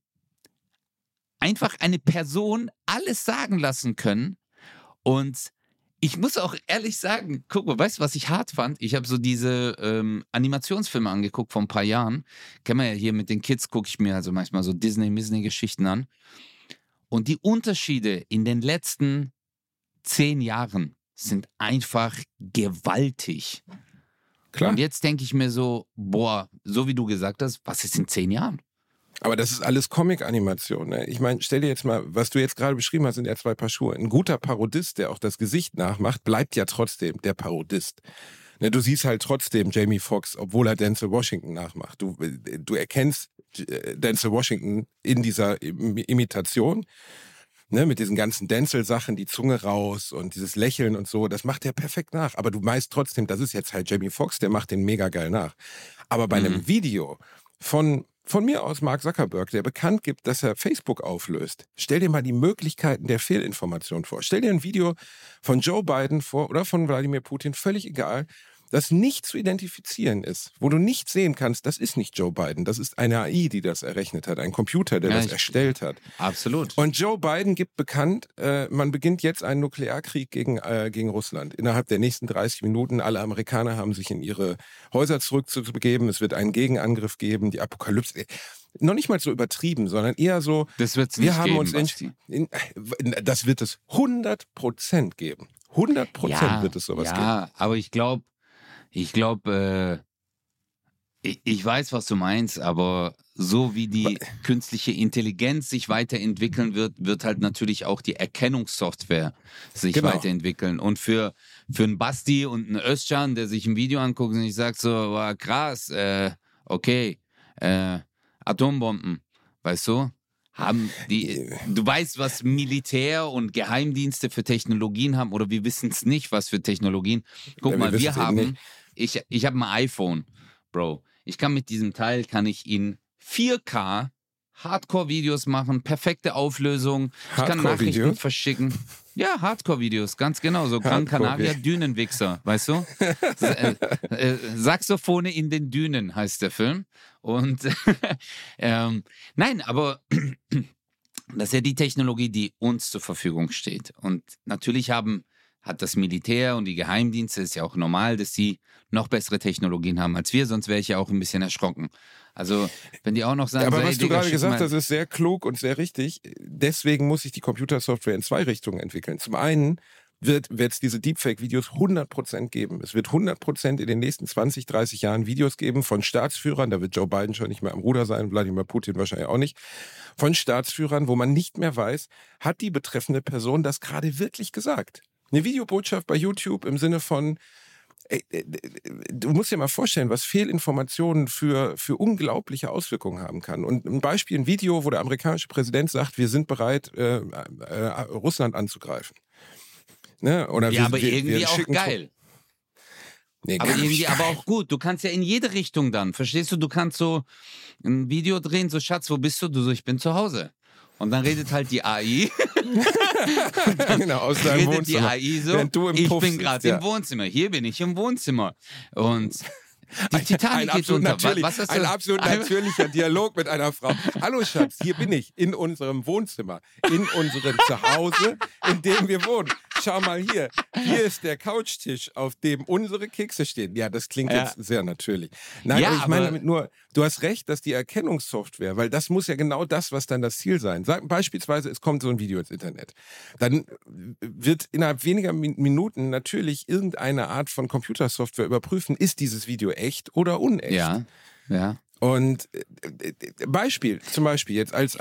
einfach eine Person alles sagen lassen können. Und ich muss auch ehrlich sagen, guck mal, weißt du, was ich hart fand? Ich habe so diese Animationsfilme angeguckt vor ein paar Jahren. Kennen wir ja hier mit den Kids, gucke ich mir also manchmal so Disney-Geschichten an. Und die Unterschiede in den letzten 10 Jahren sind einfach gewaltig. Klar. Und jetzt denke ich mir so, boah, so wie du gesagt hast, was ist in 10 Jahren? Aber das ist alles Comic-Animation. Ne? Ich meine, stell dir jetzt mal, was du jetzt gerade beschrieben hast, sind ja 2 Paar Schuhe. Ein guter Parodist, der auch das Gesicht nachmacht, bleibt ja trotzdem der Parodist. Ne, du siehst halt trotzdem Jamie Foxx, obwohl er Denzel Washington nachmacht. Du erkennst Denzel Washington in dieser Imitation. Ne, mit diesen ganzen Denzel-Sachen, die Zunge raus und dieses Lächeln und so, das macht er perfekt nach. Aber du weißt trotzdem, das ist jetzt halt Jamie Foxx, der macht den mega geil nach. Aber bei einem Video von mir aus Mark Zuckerberg, der bekannt gibt, dass er Facebook auflöst, stell dir mal die Möglichkeiten der Fehlinformation vor. Stell dir ein Video von Joe Biden vor oder von Wladimir Putin, völlig egal, das nicht zu identifizieren ist, wo du nicht sehen kannst, das ist nicht Joe Biden, das ist eine AI, die das errechnet hat, ein Computer, der das erstellt hat. Absolut. Und Joe Biden gibt bekannt, man beginnt jetzt einen Nuklearkrieg gegen Russland. Innerhalb der nächsten 30 Minuten, alle Amerikaner haben sich in ihre Häuser zurückzubegeben, es wird einen Gegenangriff geben, die Apokalypse. Noch nicht mal so übertrieben, sondern eher so, das wird's nicht wir haben geben, uns das wird es 100% geben. 100% wird es sowas geben. Ja, aber ich glaube, Ich weiß, was du meinst, aber so wie die künstliche Intelligenz sich weiterentwickeln wird, wird halt natürlich auch die Erkennungssoftware sich weiterentwickeln. Und für einen Basti und einen Özcan, der sich ein Video anguckt und ich sage so, wow, krass, okay, Atombomben, weißt du? Du weißt, was Militär und Geheimdienste für Technologien haben, oder wir wissen es nicht, was für Technologien. Guck mal, ich habe ein iPhone, Bro. Ich kann mit diesem Teil, in 4K Hardcore-Videos machen, perfekte Auflösung. Ich kann Nachrichten verschicken. Ja, Hardcore-Videos, ganz genau. So Gran Canaria Dünenwichser, weißt du? Saxophone in den Dünen heißt der Film. Und nein, aber das ist ja die Technologie, die uns zur Verfügung steht. Und natürlich hat das Militär und die Geheimdienste, ist ja auch normal, dass sie noch bessere Technologien haben als wir, sonst wäre ich ja auch ein bisschen erschrocken. Also, wenn die auch noch sagen... Aber was du gerade gesagt hast, ist sehr klug und sehr richtig. Deswegen muss sich die Computersoftware in 2 Richtungen entwickeln. Zum einen wird es diese Deepfake-Videos 100% geben. Es wird 100% in den nächsten 20, 30 Jahren Videos geben von Staatsführern, da wird Joe Biden schon nicht mehr am Ruder sein, Wladimir Putin wahrscheinlich auch nicht, von Staatsführern, wo man nicht mehr weiß, hat die betreffende Person das gerade wirklich gesagt? Eine Videobotschaft bei YouTube im Sinne von, du musst dir mal vorstellen, was Fehlinformationen für unglaubliche Auswirkungen haben kann. Und ein Beispiel, ein Video, wo der amerikanische Präsident sagt, wir sind bereit, Russland anzugreifen. Ne? Oder ja, aber irgendwie auch geil. Nee, aber irgendwie aber auch gut. Du kannst ja in jede Richtung dann, verstehst du? Du kannst so ein Video drehen, so Schatz, wo bist du? Du so, ich bin zu Hause. Und dann redet halt die AI. Genau, aus deinem Wohnzimmer. Die AI so, ich bin gerade im Wohnzimmer. Hier bin ich im Wohnzimmer. Und die Titanic geht unter. Ein absolut natürlicher Dialog mit einer Frau. Hallo Schatz, hier bin ich in unserem Wohnzimmer, in unserem Zuhause, in dem wir wohnen. Schau mal hier. Hier ist der Couchtisch, auf dem unsere Kekse stehen. Ja, das klingt jetzt sehr natürlich. Nein, aber ich meine damit nur, du hast recht, dass die Erkennungssoftware, weil das muss ja genau das, was dann das Ziel sein. Beispielsweise, es kommt so ein Video ins Internet. Dann wird innerhalb weniger Minuten natürlich irgendeine Art von Computersoftware überprüfen, ist dieses Video echt oder unecht. Ja, ja. Und zum Beispiel jetzt als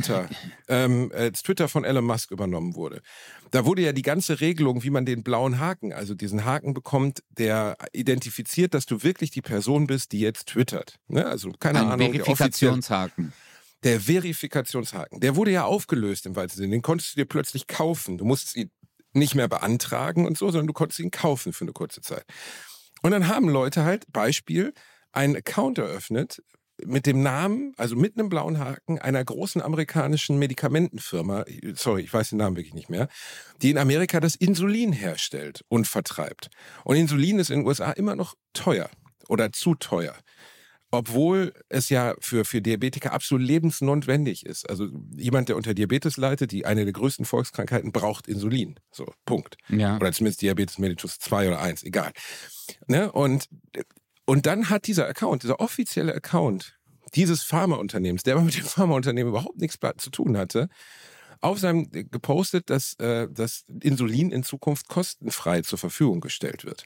Twitter von Elon Musk übernommen wurde, da wurde ja die ganze Regelung, wie man den blauen Haken, also diesen Haken bekommt, der identifiziert, dass du wirklich die Person bist, die jetzt twittert. Ne? Also keine Ahnung. Verifikationshaken. Der Verifikationshaken, der wurde ja aufgelöst im weitesten Sinne. Den konntest du dir plötzlich kaufen. Du musstest ihn nicht mehr beantragen und so, sondern du konntest ihn kaufen für eine kurze Zeit. Und dann haben Leute halt, Beispiel, einen Account eröffnet mit dem Namen, also mit einem blauen Haken, einer großen amerikanischen Medikamentenfirma, sorry, ich weiß den Namen wirklich nicht mehr, die in Amerika das Insulin herstellt und vertreibt. Und Insulin ist in den USA immer noch teuer oder zu teuer. Obwohl es ja für Diabetiker absolut lebensnotwendig ist. Also jemand, der unter Diabetes leidet, eine der größten Volkskrankheiten, braucht Insulin. So, Punkt. Ja. Oder zumindest Diabetes mellitus 2 oder 1, egal. Ne? Und dann hat dieser Account, dieser offizielle Account dieses Pharmaunternehmens, der aber mit dem Pharmaunternehmen überhaupt nichts zu tun hatte, auf seinem gepostet, dass das Insulin in Zukunft kostenfrei zur Verfügung gestellt wird.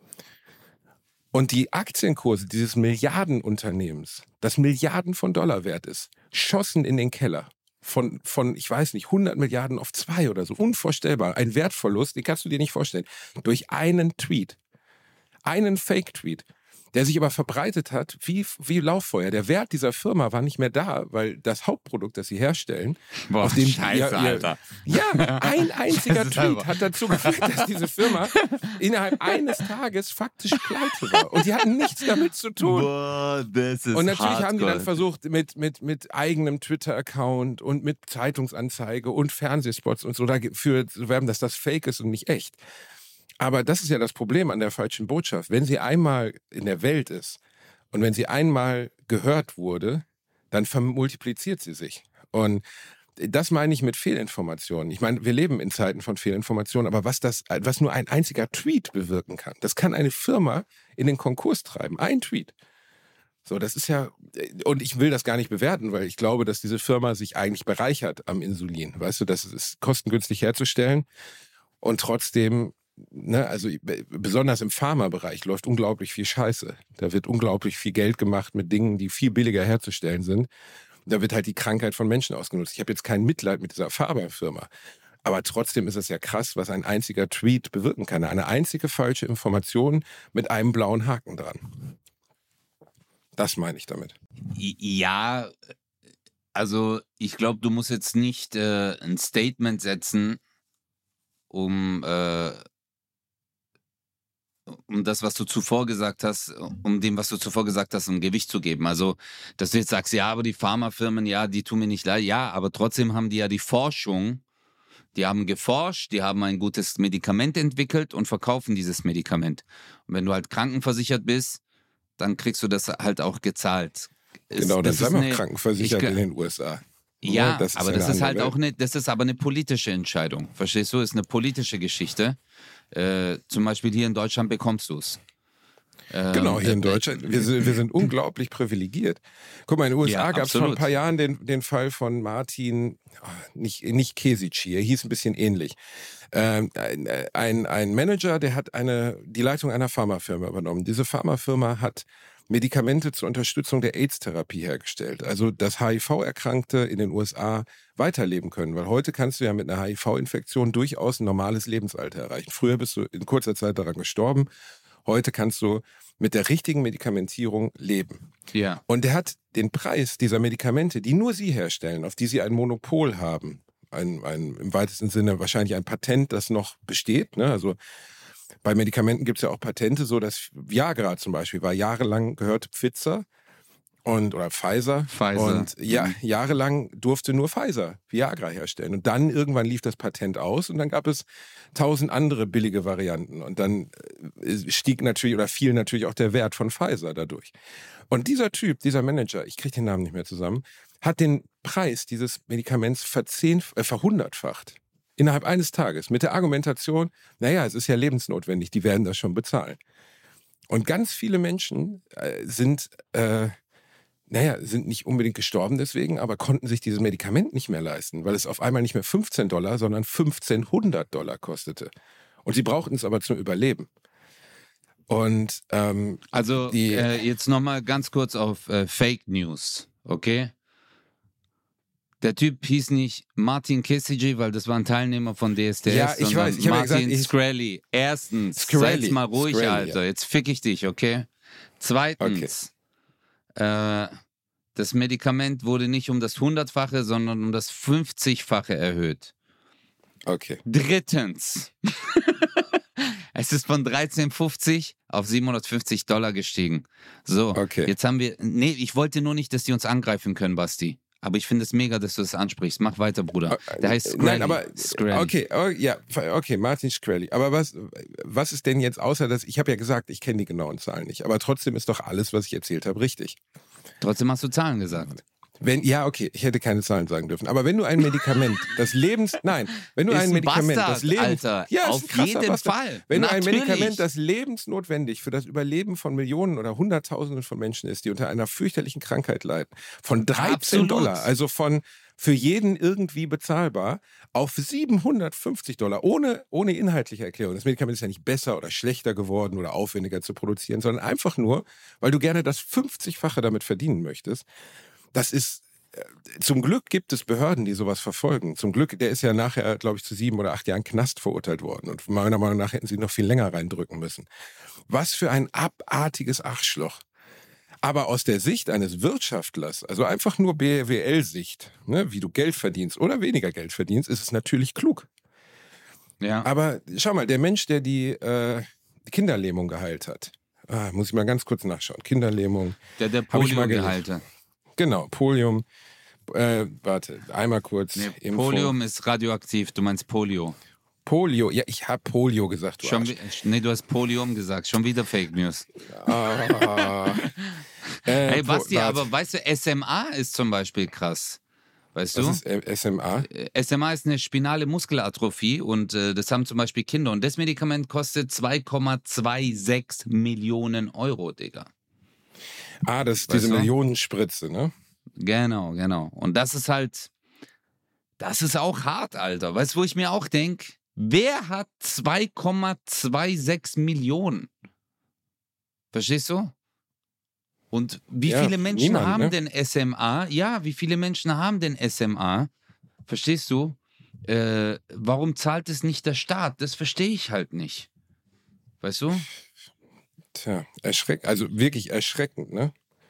Und die Aktienkurse dieses Milliardenunternehmens, das Milliarden von Dollar wert ist, schossen in den Keller. Von, ich weiß nicht, 100 Milliarden auf 2 oder so. Unvorstellbar. Ein Wertverlust, den kannst du dir nicht vorstellen. Durch einen Tweet. Einen Fake-Tweet. Der sich aber verbreitet hat wie Lauffeuer. Der Wert dieser Firma war nicht mehr da, weil das Hauptprodukt, das sie herstellen... Boah, auf dem, Scheiße, Alter. Ja, ein einziger Tweet hat dazu geführt, dass diese Firma innerhalb eines Tages faktisch pleite war. Und die hatten nichts damit zu tun. Boah, das ist und natürlich haben die dann hardcore. versucht, mit eigenem Twitter-Account und mit Zeitungsanzeige und Fernsehspots und so dafür zu werben, dass das Fake ist und nicht echt. Aber das ist ja das Problem an der falschen Botschaft. Wenn sie einmal in der Welt ist und wenn sie einmal gehört wurde, dann vermultipliziert sie sich. Und das meine ich mit Fehlinformationen. Ich meine, wir leben in Zeiten von Fehlinformationen, aber was nur ein einziger Tweet bewirken kann, das kann eine Firma in den Konkurs treiben. Ein Tweet. So, das ist ja, und ich will das gar nicht bewerten, weil ich glaube, dass diese Firma sich eigentlich bereichert am Insulin. Weißt du, das ist kostengünstig herzustellen und trotzdem also besonders im Pharmabereich läuft unglaublich viel Scheiße. Da wird unglaublich viel Geld gemacht mit Dingen, die viel billiger herzustellen sind. Da wird halt die Krankheit von Menschen ausgenutzt. Ich habe jetzt kein Mitleid mit dieser Pharmafirma. Aber trotzdem ist es ja krass, was ein einziger Tweet bewirken kann. Eine einzige falsche Information mit einem blauen Haken dran. Das meine ich damit. Ja, also ich glaube, du musst jetzt nicht ein Statement setzen, um das, was du zuvor gesagt hast, um dem, was du zuvor gesagt hast, ein Gewicht zu geben. Also, dass du jetzt sagst, ja, aber die Pharmafirmen, ja, die tun mir nicht leid. Ja, aber trotzdem haben die ja die Forschung, die haben geforscht, die haben ein gutes Medikament entwickelt und verkaufen dieses Medikament. Und wenn du halt krankenversichert bist, dann kriegst du das halt auch gezahlt. Genau, das ist auch krankenversichert in den USA. Ja, aber das ist halt auch das ist aber eine politische Entscheidung. Verstehst du? Ist eine politische Geschichte. Zum Beispiel hier in Deutschland bekommst du es. Genau, hier in Deutschland. Wir sind unglaublich privilegiegt. Guck mal, in den USA gab es vor ein paar Jahren den Fall von Martin, nicht Kesici, er hieß ein bisschen ähnlich. Ein Manager, der hat die Leitung einer Pharmafirma übernommen. Diese Pharmafirma hat Medikamente zur Unterstützung der AIDS-Therapie hergestellt. Also, dass HIV-Erkrankte in den USA weiterleben können. Weil heute kannst du ja mit einer HIV-Infektion durchaus ein normales Lebensalter erreichen. Früher bist du in kurzer Zeit daran gestorben. Heute kannst du mit der richtigen Medikamentierung leben. Ja. Und er hat den Preis dieser Medikamente, die nur sie herstellen, auf die sie ein Monopol haben, im weitesten Sinne wahrscheinlich ein Patent, das noch besteht, ne? Also bei Medikamenten gibt es ja auch Patente, so dass Viagra zum Beispiel war jahrelang gehörte Pfizer oder Pfizer. Und jahrelang durfte nur Pfizer Viagra herstellen. Und dann irgendwann lief das Patent aus und dann gab es 1000 andere billige Varianten. Und dann fiel natürlich auch der Wert von Pfizer dadurch. Und dieser Manager, ich kriege den Namen nicht mehr zusammen, hat den Preis dieses Medikaments verhundertfacht. Innerhalb eines Tages. Mit der Argumentation, naja, es ist ja lebensnotwendig, die werden das schon bezahlen. Und ganz viele Menschen sind nicht unbedingt gestorben deswegen, aber konnten sich dieses Medikament nicht mehr leisten, weil es auf einmal nicht mehr $15, sondern $1,500 kostete. Und sie brauchten es aber zum Überleben. Und jetzt nochmal ganz kurz auf Fake News, okay? Der Typ hieß nicht Martin Kesici, weil das war ein Teilnehmer von DSDS, ja, ich sondern weiß. Ich Martin Shkreli. Erstens, sei jetzt mal ruhig, Alter. Ja. Jetzt fick ich dich, okay? Zweitens, das Medikament wurde nicht um das 100-fache, sondern um das 50-fache erhöht. Okay. Drittens, es ist von $13,50 auf $750 gestiegen. So, okay. Jetzt haben wir, ich wollte nur nicht, dass die uns angreifen können, Basti. Aber ich finde es mega, dass du das ansprichst. Mach weiter, Bruder. Der heißt Shkreli. Nein, aber okay, Martin Shkreli. Aber was ist denn jetzt außer dass ich habe ja gesagt, ich kenne die genauen Zahlen nicht, aber trotzdem ist doch alles, was ich erzählt habe, richtig. Trotzdem hast du Zahlen gesagt. Ich hätte keine Zahlen sagen dürfen. Aber wenn du ein Medikament, das Alter, ja, auf jeden Fall. Wenn Natürlich. du ein Medikament, das lebensnotwendig für das Überleben von Millionen oder Hunderttausenden von Menschen ist, die unter einer fürchterlichen Krankheit leiden, von $13, also für jeden irgendwie bezahlbar, auf $750, ohne inhaltliche Erklärung. Das Medikament ist ja nicht besser oder schlechter geworden oder aufwendiger zu produzieren, sondern einfach nur, weil du gerne das 50-fache damit verdienen möchtest. Das ist, zum Glück gibt es Behörden, die sowas verfolgen. Zum Glück, der ist ja nachher, glaube ich, zu 7 oder 8 Jahren Knast verurteilt worden. Und meiner Meinung nach hätten sie noch viel länger reindrücken müssen. Was für ein abartiges Arschloch. Aber aus der Sicht eines Wirtschaftlers, also einfach nur BWL-Sicht, ne, wie du Geld verdienst oder weniger Geld verdienst, ist es natürlich klug. Ja. Aber schau mal, der Mensch, der die Kinderlähmung geheilt hat, muss ich mal ganz kurz nachschauen. Kinderlähmung. Der Polio geheilt hat. Genau, Polium. Warte, einmal kurz. Nee, Polium ist radioaktiv, du meinst Polio. Polio, ja, ich habe Polio gesagt. Du hast Polium gesagt, schon wieder Fake News. Hey Basti, aber weißt du, SMA ist zum Beispiel krass. Weißt du? Was ist SMA? SMA ist eine spinale Muskelatrophie und das haben zum Beispiel Kinder. Und das Medikament kostet 2,26 Millionen Euro, Digga. Das ist diese Millionenspritze, ne? Genau. Und das ist auch hart, Alter. Weißt du, wo ich mir auch denke, Wer hat 2,26 Millionen? Verstehst du? Und wie viele Menschen niemand, haben ne? denn SMA? Ja, wie viele Menschen haben denn SMA? Verstehst du? Warum zahlt es nicht der Staat? Das verstehe ich halt nicht. Weißt du? Tja, also wirklich erschreckend, ne?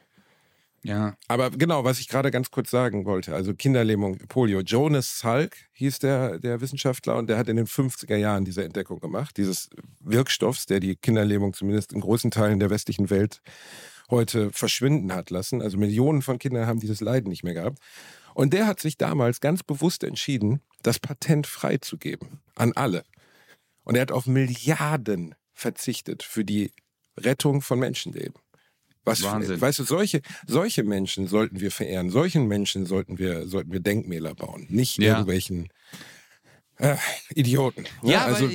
Ja. Aber genau, was ich gerade ganz kurz sagen wollte, also Kinderlähmung, Polio. Jonas Salk hieß der Wissenschaftler und der hat in den 50er Jahren diese Entdeckung gemacht, dieses Wirkstoffs, der die Kinderlähmung zumindest in großen Teilen der westlichen Welt heute verschwinden hat lassen. Also Millionen von Kindern haben dieses Leiden nicht mehr gehabt. Und der hat sich damals ganz bewusst entschieden, das Patent freizugeben an alle. Und er hat auf Milliarden verzichtet für die Rettung von Menschenleben. Wahnsinn. Weißt du, solche Menschen sollten wir verehren. Solchen Menschen sollten wir Denkmäler bauen. Nicht irgendwelchen Idioten. Ja, also,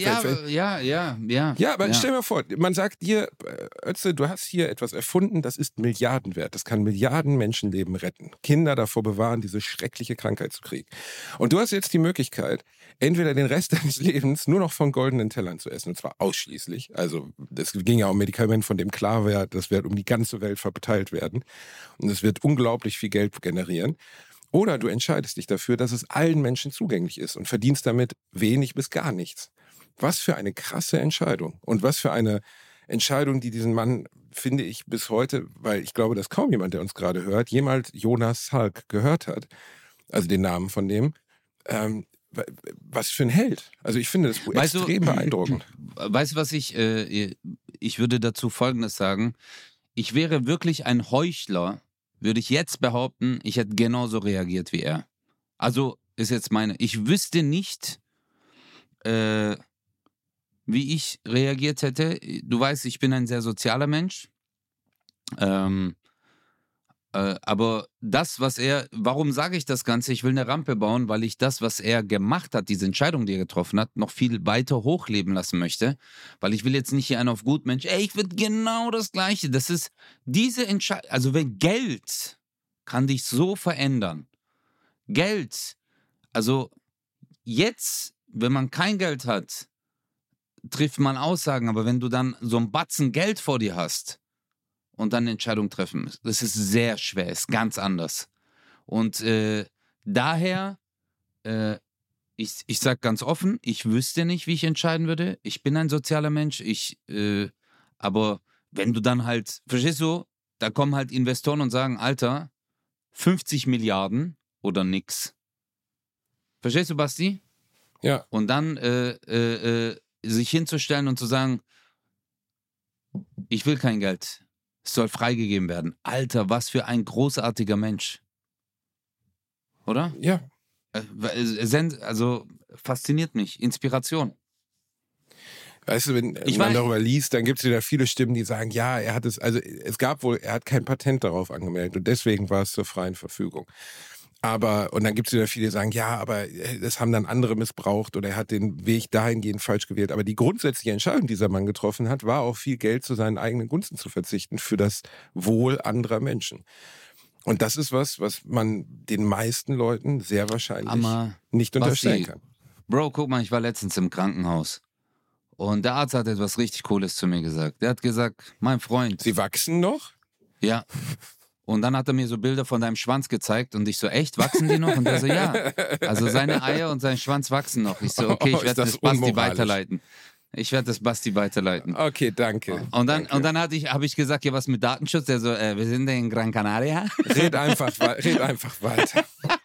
ja. aber stell dir mal vor, man sagt dir, Ötze, du hast hier etwas erfunden, das ist Milliarden wert. Das kann Milliarden Menschenleben retten. Kinder davor bewahren, diese schreckliche Krankheit zu kriegen. Und du hast jetzt die Möglichkeit, entweder den Rest deines Lebens nur noch von goldenen Tellern zu essen, und zwar ausschließlich. Also es ging ja um Medikament, von dem klar wäre, das wird um die ganze Welt verteilt werden. Und es wird unglaublich viel Geld generieren. Oder du entscheidest dich dafür, dass es allen Menschen zugänglich ist und verdienst damit wenig bis gar nichts. Was für eine krasse Entscheidung. Und was für eine Entscheidung, die diesen Mann, finde ich, bis heute, weil ich glaube, dass kaum jemand, der uns gerade hört, jemals Jonas Salk gehört hat, also den Namen von dem, was für ein Held. Also ich finde das extrem beeindruckend. Weißt du, was ich würde dazu Folgendes sagen. Ich wäre wirklich ein Heuchler, würde ich jetzt behaupten, ich hätte genauso reagiert wie er. Also ist jetzt ich wüsste nicht, wie ich reagiert hätte. Du weißt, ich bin ein sehr sozialer Mensch. Aber warum sage ich das Ganze? Ich will eine Rampe bauen, weil ich das, was er gemacht hat, diese Entscheidung, die er getroffen hat, noch viel weiter hochleben lassen möchte. Weil ich will jetzt nicht hier einen auf gut Mensch, ich will genau das Gleiche. Das ist diese Entscheidung, also wenn Geld kann dich so verändern. Geld, also jetzt, wenn man kein Geld hat, trifft man Aussagen, aber wenn du dann so einen Batzen Geld vor dir hast, und dann eine Entscheidung treffen müssen. Das ist sehr schwer, ist ganz anders. Und daher, ich sage ganz offen, ich wüsste nicht, wie ich entscheiden würde. Ich bin ein sozialer Mensch, aber wenn du dann halt, verstehst du, da kommen halt Investoren und sagen, Alter, 50 Milliarden oder nix. Verstehst du, Basti? Ja. Und dann sich hinzustellen und zu sagen, ich will kein Geld. Es soll freigegeben werden. Alter, was für ein großartiger Mensch. Oder? Ja. Also fasziniert mich. Inspiration. Weißt du, wenn man darüber liest, dann gibt es wieder viele Stimmen, die sagen, ja, er hat kein Patent darauf angemeldet und deswegen war es zur freien Verfügung. Und dann gibt es wieder viele, die sagen, ja, aber das haben dann andere missbraucht oder er hat den Weg dahingehend falsch gewählt. Aber die grundsätzliche Entscheidung, die dieser Mann getroffen hat, war auf viel Geld zu seinen eigenen Gunsten zu verzichten für das Wohl anderer Menschen. Und das ist was man den meisten Leuten sehr wahrscheinlich nicht unterstellen kann. Bro, guck mal, ich war letztens im Krankenhaus und der Arzt hat etwas richtig Cooles zu mir gesagt. Der hat gesagt, mein Freund. Sie wachsen noch? Ja. Und dann hat er mir so Bilder von deinem Schwanz gezeigt und ich so, echt, wachsen die noch? Und der so, ja. Also seine Eier und sein Schwanz wachsen noch. Ich so, okay, ich werde das Basti weiterleiten. Okay, danke. Und dann habe ich gesagt, ja, was mit Datenschutz? Der so, wir sind in Gran Canaria. Red einfach weiter.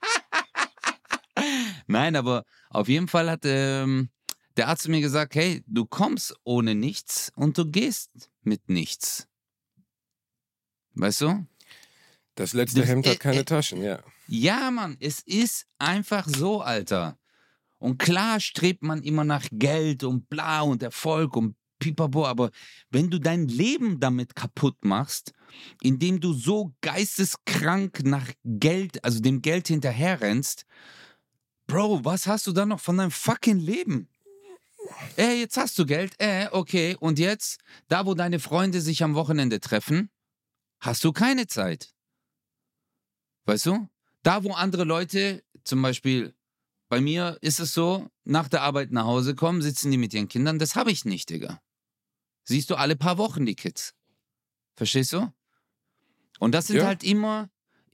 Nein, aber auf jeden Fall hat der Arzt mir gesagt, hey, du kommst ohne nichts und du gehst mit nichts. Weißt du? Das letzte Hemd hat keine Taschen, ja. Ja, Mann, es ist einfach so, Alter. Und klar strebt man immer nach Geld und bla und Erfolg und pipapo, aber wenn du dein Leben damit kaputt machst, indem du so geisteskrank nach Geld, also dem Geld hinterherrennst, Bro, was hast du dann noch von deinem fucking Leben? Jetzt hast du Geld, okay, und jetzt, da wo deine Freunde sich am Wochenende treffen, hast du keine Zeit. Weißt du? Da, wo andere Leute zum Beispiel bei mir ist es so, nach der Arbeit nach Hause kommen, sitzen die mit ihren Kindern. Das habe ich nicht, Digga. Siehst du alle paar Wochen die Kids. Verstehst du? Und das sind halt immer,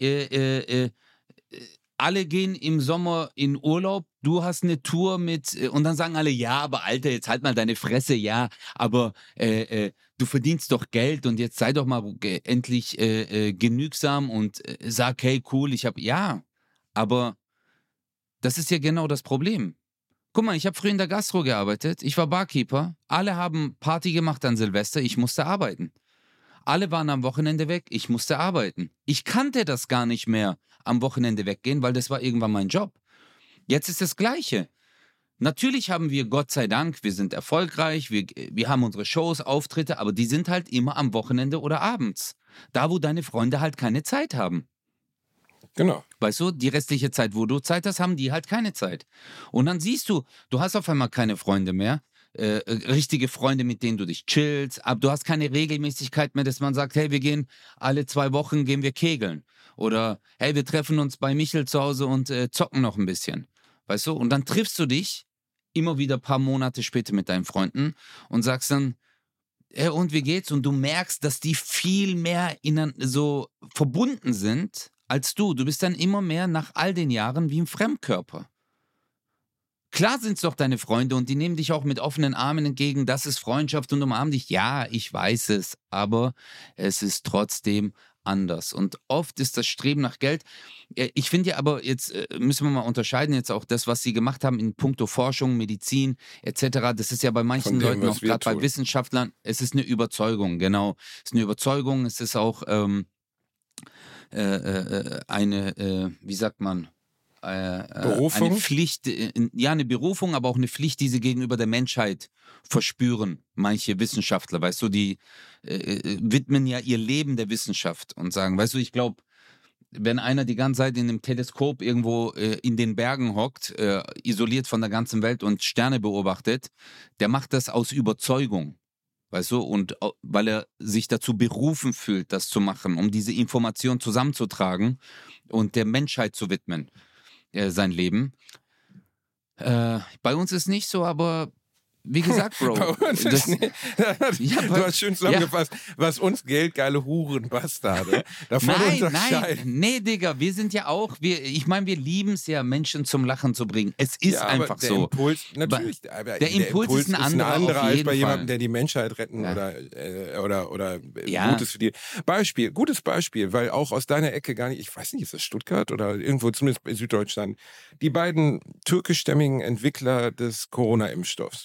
alle gehen im Sommer in Urlaub, du hast eine Tour mit, und dann sagen alle, ja, aber Alter, jetzt halt mal deine Fresse, ja, aber du verdienst doch Geld und jetzt sei doch mal endlich genügsam und sag, hey, cool, ja, aber das ist ja genau das Problem. Guck mal, ich habe früher in der Gastro gearbeitet, ich war Barkeeper, alle haben Party gemacht an Silvester, ich musste arbeiten. Alle waren am Wochenende weg, ich musste arbeiten. Ich kannte das gar nicht mehr, am Wochenende weggehen, weil das war irgendwann mein Job. Jetzt ist das Gleiche. Natürlich haben wir, Gott sei Dank, wir sind erfolgreich, wir haben unsere Shows, Auftritte, aber die sind halt immer am Wochenende oder abends. Da, wo deine Freunde halt keine Zeit haben. Genau. Weißt du, die restliche Zeit, wo du Zeit hast, haben die halt keine Zeit. Und dann siehst du, du hast auf einmal keine Freunde mehr. Richtige Freunde, mit denen du dich chillst, aber du hast keine Regelmäßigkeit mehr, dass man sagt, hey, wir gehen alle 2 Wochen, gehen wir kegeln. Oder hey, wir treffen uns bei Michel zu Hause und zocken noch ein bisschen. Weißt du? Und dann triffst du dich immer wieder ein paar Monate später mit deinen Freunden und sagst dann, hey, und wie geht's? Und du merkst, dass die viel mehr so verbunden sind als du. Du bist dann immer mehr nach all den Jahren wie ein Fremdkörper. Klar sind es doch deine Freunde und die nehmen dich auch mit offenen Armen entgegen. Das ist Freundschaft und umarmen dich. Ja, ich weiß es, aber es ist trotzdem anders. Und oft ist das Streben nach Geld. Ich finde ja aber, jetzt müssen wir mal unterscheiden, jetzt auch das, was sie gemacht haben in puncto Forschung, Medizin etc. Das ist ja bei manchen Leuten, auch gerade bei Wissenschaftlern, es ist eine Überzeugung, genau. Es ist eine Überzeugung, es ist auch wie sagt man, Berufung? eine Pflicht, ja, eine Berufung, aber auch eine Pflicht, die sie gegenüber der Menschheit verspüren. Manche Wissenschaftler, weißt du, die widmen ja ihr Leben der Wissenschaft und sagen, weißt du, ich glaube, wenn einer die ganze Zeit in einem Teleskop irgendwo in den Bergen hockt, isoliert von der ganzen Welt und Sterne beobachtet, der macht das aus Überzeugung. Weißt du, und weil er sich dazu berufen fühlt, das zu machen, um diese Information zusammenzutragen und der Menschheit zu widmen, sein Leben. Bei uns ist nicht so, aber wie gesagt, Bro. Bei uns ist nicht, du hast schön zusammengefasst, was uns geldgeile Hurenbastarde davon unterscheiden. Nee, Digga, wir sind ja auch, ich meine, wir lieben es ja, Menschen zum Lachen zu bringen. Es ist einfach der so. Impuls, natürlich, der Impuls ist ein anderer als bei jemandem, der die Menschheit retten oder Gutes für die. Gutes Beispiel, weil auch aus deiner Ecke gar nicht, ich weiß nicht, ist das Stuttgart oder irgendwo, zumindest in Süddeutschland, die beiden türkischstämmigen Entwickler des Corona-Impfstoffs.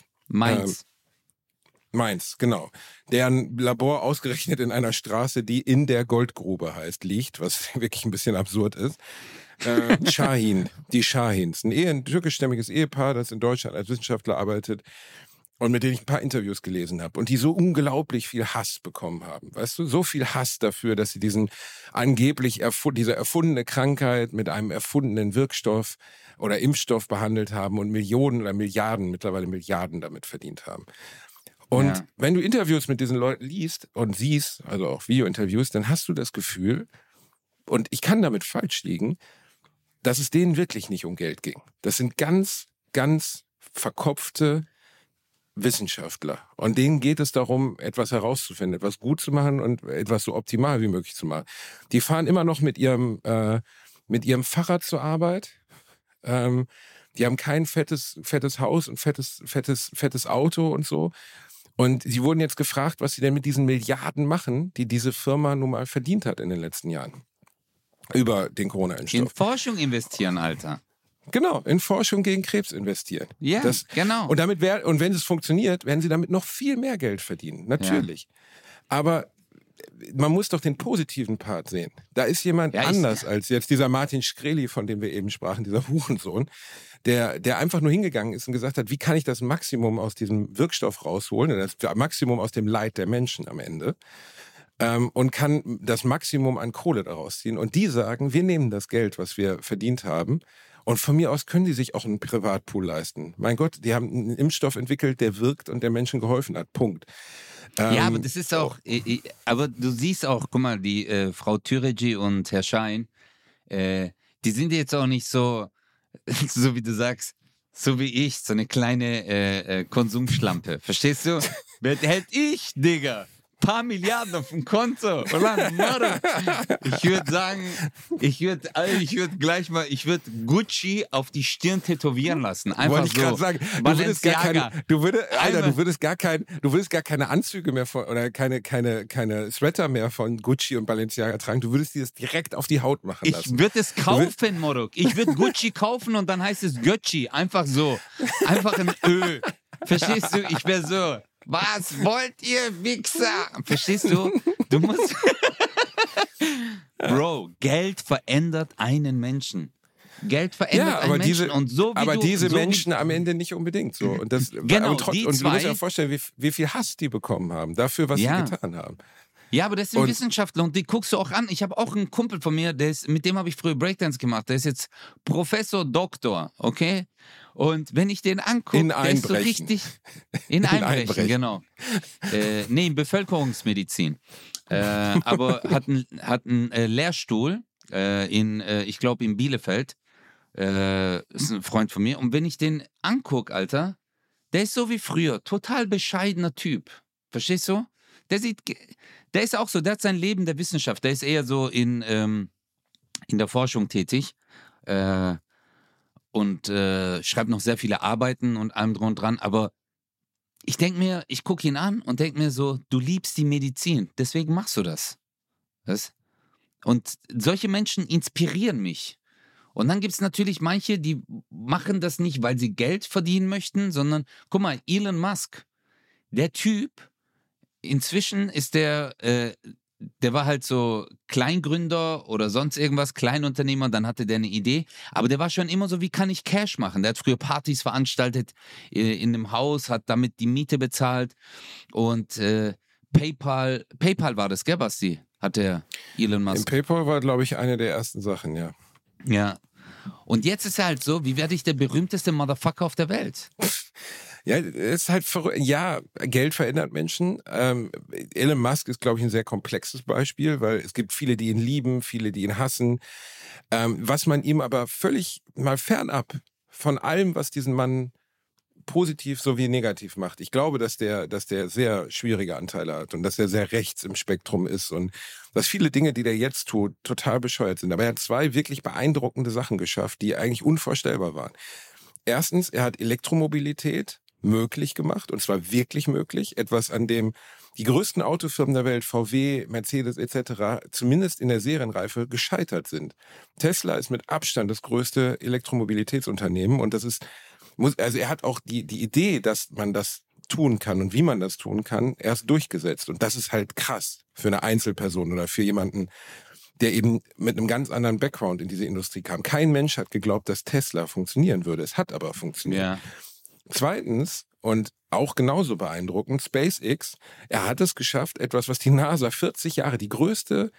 Mainz, genau. Deren Labor ausgerechnet in einer Straße, die in der Goldgrube heißt, liegt, was wirklich ein bisschen absurd ist. Şahin, die Şahins, ein türkischstämmiges Ehepaar, das in Deutschland als Wissenschaftler arbeitet und mit denen ich ein paar Interviews gelesen habe und die so unglaublich viel Hass bekommen haben. Weißt du, so viel Hass dafür, dass sie diese erfundene Krankheit mit einem erfundenen Wirkstoff oder Impfstoff behandelt haben und Millionen oder Milliarden, mittlerweile Milliarden damit verdient haben. Und wenn du Interviews mit diesen Leuten liest und siehst, also auch Video-Interviews, dann hast du das Gefühl, und ich kann damit falsch liegen, dass es denen wirklich nicht um Geld ging. Das sind ganz, ganz verkopfte Wissenschaftler. Und denen geht es darum, etwas herauszufinden, etwas gut zu machen und etwas so optimal wie möglich zu machen. Die fahren immer noch mit ihrem Fahrrad zur Arbeit. Die haben kein fettes Haus und fettes Auto und so. Und sie wurden jetzt gefragt, was sie denn mit diesen Milliarden machen, die diese Firma nun mal verdient hat in den letzten Jahren. Über den Corona-Impfstoff. In Forschung investieren, Alter. Genau, in Forschung gegen Krebs investieren. Ja, genau. Und wenn es funktioniert, werden sie damit noch viel mehr Geld verdienen. Natürlich. Ja. Aber man muss doch den positiven Part sehen. Da ist jemand anders als jetzt dieser Martin Shkreli, von dem wir eben sprachen, dieser Hurensohn, der einfach nur hingegangen ist und gesagt hat, wie kann ich das Maximum aus diesem Wirkstoff rausholen, das Maximum aus dem Leid der Menschen am Ende, und kann das Maximum an Kohle daraus ziehen. Und die sagen, wir nehmen das Geld, was wir verdient haben, und von mir aus können die sich auch einen Privatpool leisten. Mein Gott, die haben einen Impfstoff entwickelt, der wirkt und der Menschen geholfen hat. Punkt. Ja, aber das ist auch, aber du siehst auch, guck mal, die Frau Türeci und Herr Schein, die sind jetzt auch nicht so so wie du sagst, so wie ich, so eine kleine Konsumschlampe. Verstehst du? Wer hält ich, Digga? Paar Milliarden auf dem Konto. Ich würde sagen, ich würde Gucci auf die Stirn tätowieren lassen. Einfach wollte ich gerade sagen, du würdest gar keine Anzüge mehr von, oder keine Sweater mehr von Gucci und Balenciaga tragen. Du würdest dir das direkt auf die Haut machen lassen. Ich würde es kaufen, Morok. Ich würde Gucci kaufen und dann heißt es Göcci. Einfach so. Einfach ein Ö. Verstehst du? Ich wäre so. Was wollt ihr, Wichser? Verstehst du? Du musst. Bro, Geld verändert einen Menschen. Geld verändert einen Menschen. Und so wie aber du, diese so Menschen am Ende nicht unbedingt so. Und das, genau, und du musst dir vorstellen, wie viel Hass die bekommen haben dafür, was sie getan haben. Ja, aber das sind Wissenschaftler und die guckst du auch an. Ich habe auch einen Kumpel von mir, mit dem habe ich früher Breakdance gemacht. Der ist jetzt Professor Doktor, okay? Und wenn ich den angucke, der ist so richtig in Einbrechen, genau. Nee, in Bevölkerungsmedizin. Aber hat einen Lehrstuhl ich glaube in Bielefeld. Ist ein Freund von mir. Und wenn ich den angucke, Alter, der ist so wie früher. Total bescheidener Typ. Verstehst du? Der ist auch so, der hat sein Leben der Wissenschaft. Der ist eher so in der Forschung tätig. Und schreibt noch sehr viele Arbeiten und allem drum und dran. Aber ich gucke ihn an und denke mir so, du liebst die Medizin, deswegen machst du das. Und solche Menschen inspirieren mich. Und dann gibt es natürlich manche, die machen das nicht, weil sie Geld verdienen möchten, sondern, guck mal, Elon Musk, der Typ, inzwischen ist der war halt so Kleingründer oder sonst irgendwas, Kleinunternehmer, dann hatte der eine Idee, aber der war schon immer so, wie kann ich Cash machen? Der hat früher Partys veranstaltet in einem Haus, hat damit die Miete bezahlt und PayPal war das, gell, Basti? Hat der Elon Musk. PayPal war, glaube ich, eine der ersten Sachen, ja. Ja. Und jetzt ist er halt so, wie werde ich der berühmteste Motherfucker auf der Welt? Ja, es ist halt verrückt. Ja, Geld verändert Menschen. Elon Musk ist, glaube ich, ein sehr komplexes Beispiel, weil es gibt viele, die ihn lieben, viele, die ihn hassen. Was man ihm aber völlig mal fernab von allem, was diesen Mann positiv sowie negativ macht. Ich glaube, dass der sehr schwierige Anteile hat und dass er sehr rechts im Spektrum ist und dass viele Dinge, die der jetzt tut, total bescheuert sind. Aber er hat zwei wirklich beeindruckende Sachen geschafft, die eigentlich unvorstellbar waren. Erstens, er hat Elektromobilität möglich gemacht, und zwar wirklich möglich. Etwas, an dem die größten Autofirmen der Welt, VW, Mercedes etc., zumindest in der Serienreife gescheitert sind. Tesla ist mit Abstand das größte Elektromobilitätsunternehmen und er hat auch die Idee, dass man das tun kann und wie man das tun kann, erst durchgesetzt. Und das ist halt krass für eine Einzelperson oder für jemanden, der eben mit einem ganz anderen Background in diese Industrie kam. Kein Mensch hat geglaubt, dass Tesla funktionieren würde. Es hat aber funktioniert. Ja. Zweitens, und auch genauso beeindruckend, SpaceX, er hat es geschafft, etwas, was die NASA 40 Jahre, die größte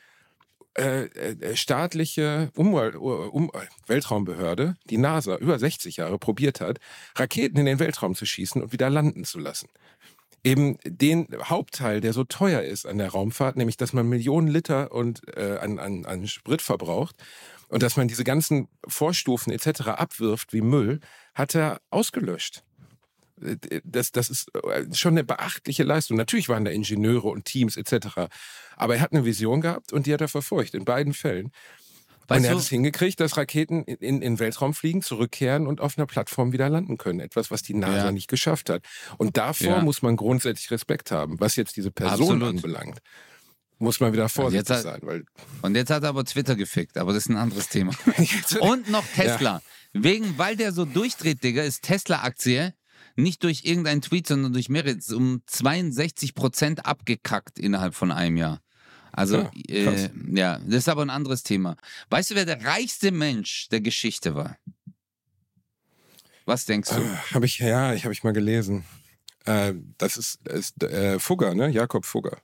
staatliche Weltraumbehörde, die NASA, über 60 Jahre probiert hat, Raketen in den Weltraum zu schießen und wieder landen zu lassen. Eben den Hauptteil, der so teuer ist an der Raumfahrt, nämlich, dass man Millionen Liter an Sprit verbraucht und dass man diese ganzen Vorstufen etc. abwirft wie Müll, hat er ausgelöscht. Das ist schon eine beachtliche Leistung. Natürlich waren da Ingenieure und Teams etc. Aber er hat eine Vision gehabt und die hat er verfolgt, in beiden Fällen. Und er hat es hingekriegt, dass Raketen in den Weltraum fliegen, zurückkehren und auf einer Plattform wieder landen können. Etwas, was die NASA nicht geschafft hat. Und davor muss man grundsätzlich Respekt haben. Was jetzt diese Person anbelangt, muss man wieder vorsichtig sein. Und jetzt hat er aber Twitter gefickt, aber das ist ein anderes Thema. Und noch Tesla. Weil der so durchdreht, Digga, ist Tesla-Aktie nicht durch irgendeinen Tweet, sondern durch mehrere, um 62% abgekackt innerhalb von einem Jahr. Also, das ist aber ein anderes Thema. Weißt du, wer der reichste Mensch der Geschichte war? Was denkst du? Habe ich mal gelesen. Das ist Fugger, ne? Jakob Fugger.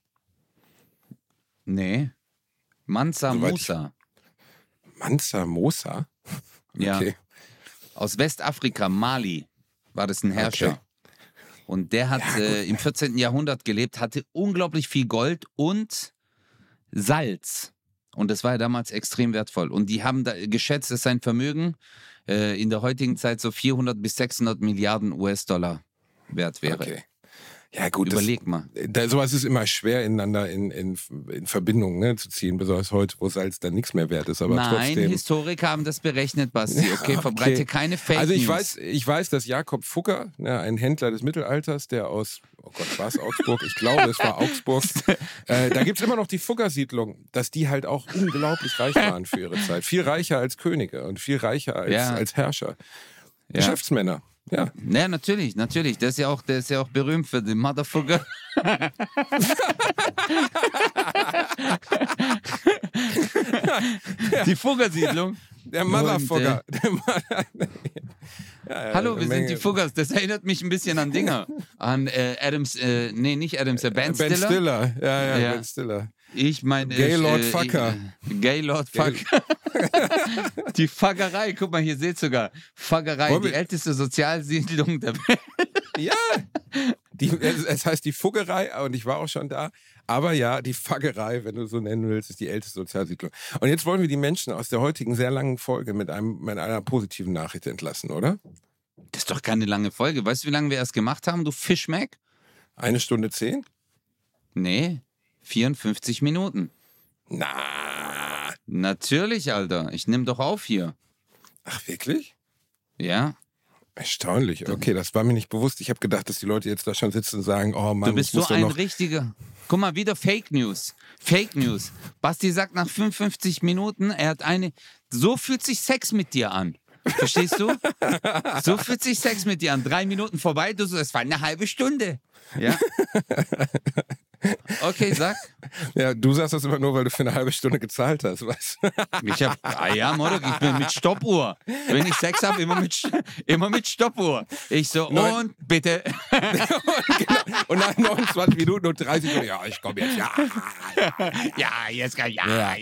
Nee. Mansa Musa. Mansa Musa? Ja. Okay. Aus Westafrika, Mali, war das ein Herrscher. Okay. Und der hat im 14. Jahrhundert gelebt, hatte unglaublich viel Gold und Salz. Und das war ja damals extrem wertvoll. Und die haben da geschätzt, dass sein Vermögen in der heutigen Zeit so 400 bis 600 Milliarden US-Dollar wert wäre. Okay. Ja gut, Überleg mal. Sowas ist immer schwer ineinander in Verbindung, ne, zu ziehen, besonders heute, wo Salz dann nichts mehr wert ist. Aber Nein, trotzdem. Historiker haben das berechnet, Basti. Okay, verbreite keine Fake Also ich News. weiß, dass Jakob Fugger, ne, ein Händler des Mittelalters, der aus, oh Gott, war es Augsburg? Ich glaube, es war Augsburg. Da gibt es immer noch die Fugger-Siedlung, dass die halt auch unglaublich reich waren für ihre Zeit. Viel reicher als Könige und viel reicher als Herrscher. Ja. Geschäftsmänner. Ja. Ja, natürlich. Der ist ja auch berühmt für den Motherfucker. Die Fuggersiedlung. Der Motherfucker. Hallo, wir sind die Fuggers. Das erinnert mich ein bisschen an Dinger. An Adams, nicht Adams, Ben Stiller. Ben Stiller. Ja, Ben Stiller. Ich meine... Gaylord Fucker. Gaylord Fucker. Die Faggerei, guck mal, hier seht sogar. Faggerei, die älteste Sozialsiedlung der Welt. Ja, es heißt die Fuggerei und ich war auch schon da. Aber ja, die Faggerei, wenn du so nennen willst, ist die älteste Sozialsiedlung. Und jetzt wollen wir die Menschen aus der heutigen sehr langen Folge mit einer positiven Nachricht entlassen, oder? Das ist doch keine lange Folge. Weißt du, wie lange wir erst gemacht haben, du Fischmeck? 1 Stunde 10? Nee, 54 Minuten. Na. Natürlich, Alter. Ich nehme doch auf hier. Ach, wirklich? Ja. Erstaunlich. Okay, das war mir nicht bewusst. Ich habe gedacht, dass die Leute jetzt da schon sitzen und sagen, oh Mann, du bist so ein richtiger... Guck mal, wieder Fake News. Fake News. Basti sagt nach 55 Minuten, er hat so fühlt sich Sex mit dir an. Verstehst du? So fühlt sich Sex mit dir an. 3 Minuten vorbei, du so, es war eine halbe Stunde. Ja. Okay, sag. Ja, du sagst das immer nur, weil du für eine halbe Stunde gezahlt hast, weißt du? Ich bin mit Stoppuhr. Wenn ich Sex habe, immer mit Stoppuhr. Ich so, und bitte. Und nach 29 Minuten und 30 Minuten, ja, ich komme jetzt, ja. Ja, jetzt kann ich, ja.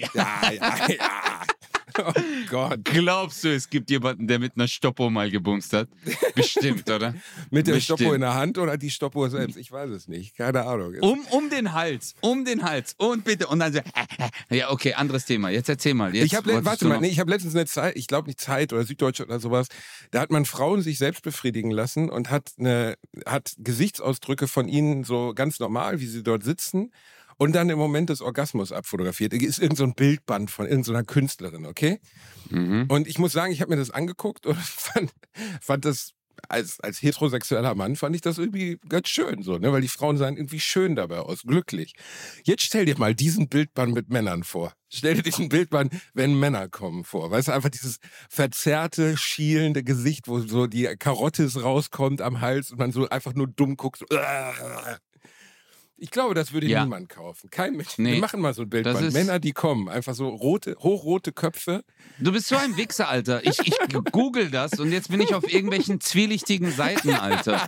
Oh Gott. Glaubst du, es gibt jemanden, der mit einer Stoppuhr mal gebumst hat? Bestimmt, oder? Mit der Stoppuhr in der Hand oder die Stoppuhr selbst? Ich weiß es nicht. Keine Ahnung. Um den Hals. Und bitte. Und dann so, ja, okay, anderes Thema. Jetzt erzähl mal. Jetzt, ich habe letztens eine Zeit, ich glaube nicht Zeit oder Süddeutsche oder sowas, da hat man Frauen sich selbst befriedigen lassen und hat Gesichtsausdrücke von ihnen so ganz normal, wie sie dort sitzen, und dann im Moment des Orgasmus abfotografiert. Ist irgend so ein Bildband von irgendeiner Künstlerin, okay? Mhm. Und ich muss sagen, ich habe mir das angeguckt und fand das, als heterosexueller Mann, fand ich das irgendwie ganz schön so, ne? Weil die Frauen sahen irgendwie schön dabei aus, glücklich. Jetzt stell dir mal diesen Bildband mit Männern vor. Stell dir diesen Bildband, wenn Männer kommen, vor. Weißt du, einfach dieses verzerrte, schielende Gesicht, wo so die Karotte rauskommt am Hals und man so einfach nur dumm guckt. So. Ich glaube, das würde niemand kaufen. Kein Mensch. Nee, wir machen mal so ein Bildband. Männer, die kommen. Einfach so hochrote Köpfe. Du bist so ein Wichser, Alter. Ich google das und jetzt bin ich auf irgendwelchen zwielichtigen Seiten, Alter.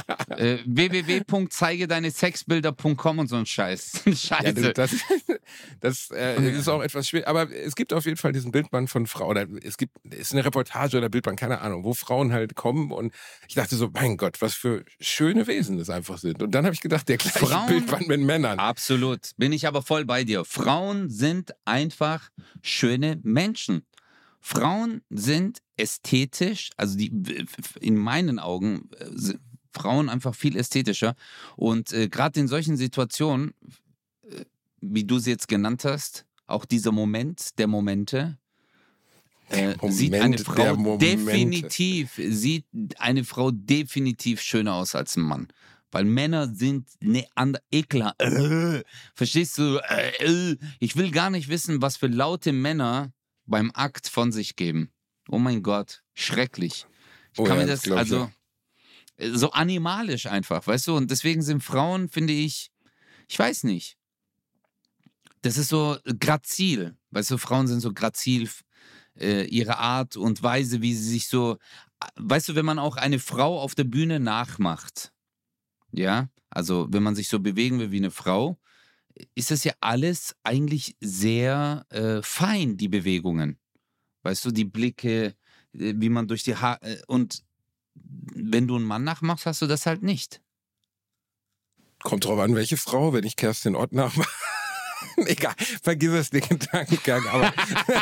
www.zeigedeinesexbilder.com und so ein Scheiß. Scheiße. Ja, das ist auch etwas schwer. Aber es gibt auf jeden Fall diesen Bildband von Frauen. Es ist eine Reportage oder Bildband, keine Ahnung, wo Frauen halt kommen. Und ich dachte so, mein Gott, was für schöne Wesen das einfach sind. Und dann habe ich gedacht, der gleiche Bildband mit Männern. Absolut. Bin ich aber voll bei dir. Frauen sind einfach schöne Menschen. Frauen sind ästhetisch, also in meinen Augen sind Frauen einfach viel ästhetischer. Und gerade in solchen Situationen, wie du sie jetzt genannt hast, auch dieser Moment der Momente, sieht eine Frau definitiv schöner aus als ein Mann. Weil Männer sind ekelhaft. Verstehst du? Ich will gar nicht wissen, was für laute Männer beim Akt von sich geben. Oh mein Gott, schrecklich. Ich kann mir das, also, so animalisch einfach, weißt du? Und deswegen sind Frauen, finde ich weiß nicht. Das ist so grazil. Weißt du, Frauen sind so grazil, ihre Art und Weise, wie sie sich so, weißt du, wenn man auch eine Frau auf der Bühne nachmacht, ja, also wenn man sich so bewegen will wie eine Frau, ist das ja alles eigentlich sehr fein, die Bewegungen. Weißt du, die Blicke, wie man durch die Haare, und wenn du einen Mann nachmachst, hast du das halt nicht. Kommt drauf an, welche Frau, wenn ich Kerstin Ott nachmache. Egal, vergiss es, den Gedankengang. Aber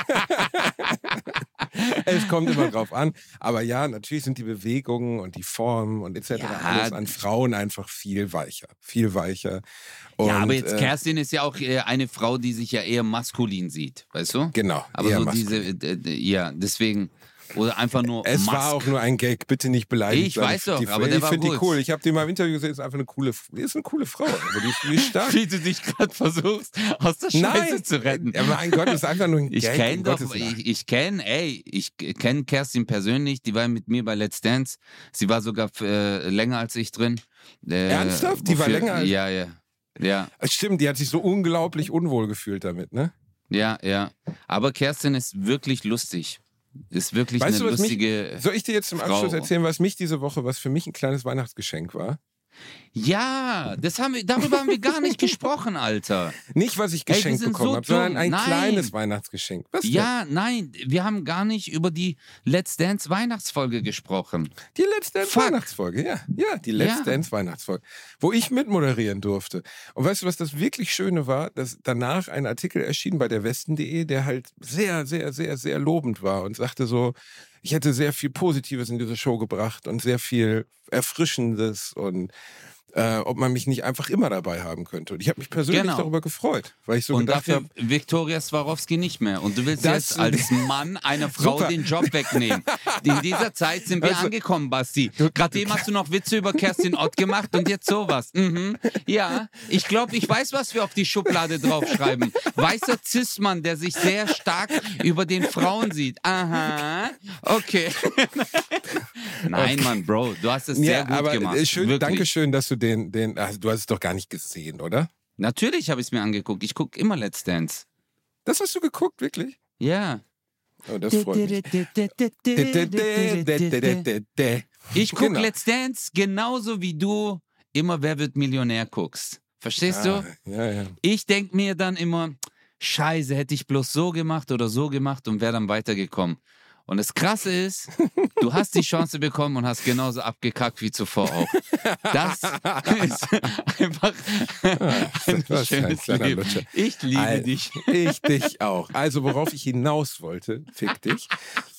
es kommt immer drauf an. Aber ja, natürlich sind die Bewegungen und die Formen und etc. alles an Frauen einfach viel weicher. Viel weicher. Und, ja, aber jetzt Kerstin ist ja auch eine Frau, die sich ja eher maskulin sieht, weißt du? Genau. Aber so ja, deswegen... Oder einfach nur Es war auch nur ein Gag, bitte nicht beleidigt. Ich weiß doch, aber der war Ich finde gut. die cool. Ich habe die mal im Interview gesehen, ist einfach eine coole Frau. Aber die ist stark. Wie du dich gerade versuchst, aus der Scheiße zu retten. Ja, mein Gott, das ist einfach nur ein Gag. Ich kenne Kerstin persönlich, die war mit mir bei Let's Dance. Sie war sogar länger als ich drin. Ernsthaft? Die war länger als... Ja. Stimmt, die hat sich so unglaublich unwohl gefühlt damit, ne? Ja. Aber Kerstin ist wirklich lustig. Ist wirklich weißt eine du, lustige soll ich dir jetzt zum Abschluss erzählen, was für mich ein kleines Weihnachtsgeschenk war? Ja, darüber haben wir gar nicht gesprochen, Alter. Nicht, was ich geschenkt bekommen habe, sondern ein kleines Weihnachtsgeschenk. Was denn? Ja, nein, wir haben gar nicht über die Let's Dance Weihnachtsfolge gesprochen. Die Let's Dance Weihnachtsfolge, ja. Ja, die Let's Dance Weihnachtsfolge, wo ich mitmoderieren durfte. Und weißt du, was das wirklich Schöne war? Dass danach ein Artikel erschien bei der Westen.de, der halt sehr, sehr, sehr, sehr lobend war und sagte so, ich hätte sehr viel Positives in diese Show gebracht und sehr viel Erfrischendes und ob man mich nicht einfach immer dabei haben könnte. Und ich habe mich persönlich darüber gefreut, weil ich so gedacht habe... Und dafür Viktoria Swarovski nicht mehr. Und du willst jetzt als Mann einer Frau den Job wegnehmen. In dieser Zeit sind wir angekommen, Basti. Gerade eben hast du noch Witze über Kerstin Ott gemacht und jetzt sowas. Ja, ich glaube, ich weiß, was wir auf die Schublade draufschreiben. Weißer Cis-Mann, der sich sehr stark über den Frauen sieht. Aha, okay. Nein, Mann, Bro, du hast es sehr gut gemacht. Danke schön, dass du du hast es doch gar nicht gesehen, oder? Natürlich habe ich es mir angeguckt. Ich gucke immer Let's Dance. Das hast du geguckt, wirklich? Ja. Oh, das freut mich. Ich gucke Let's Dance genauso wie du immer Wer wird Millionär guckst. Verstehst du? Ja. Ich denke mir dann immer, Scheiße, hätte ich bloß so gemacht oder so gemacht und wäre dann weitergekommen. Und das Krasse ist, du hast die Chance bekommen und hast genauso abgekackt wie zuvor auch. Das ist einfach ein schönes Leben. Ich liebe dich. Ich dich auch. Also worauf ich hinaus wollte, fick dich.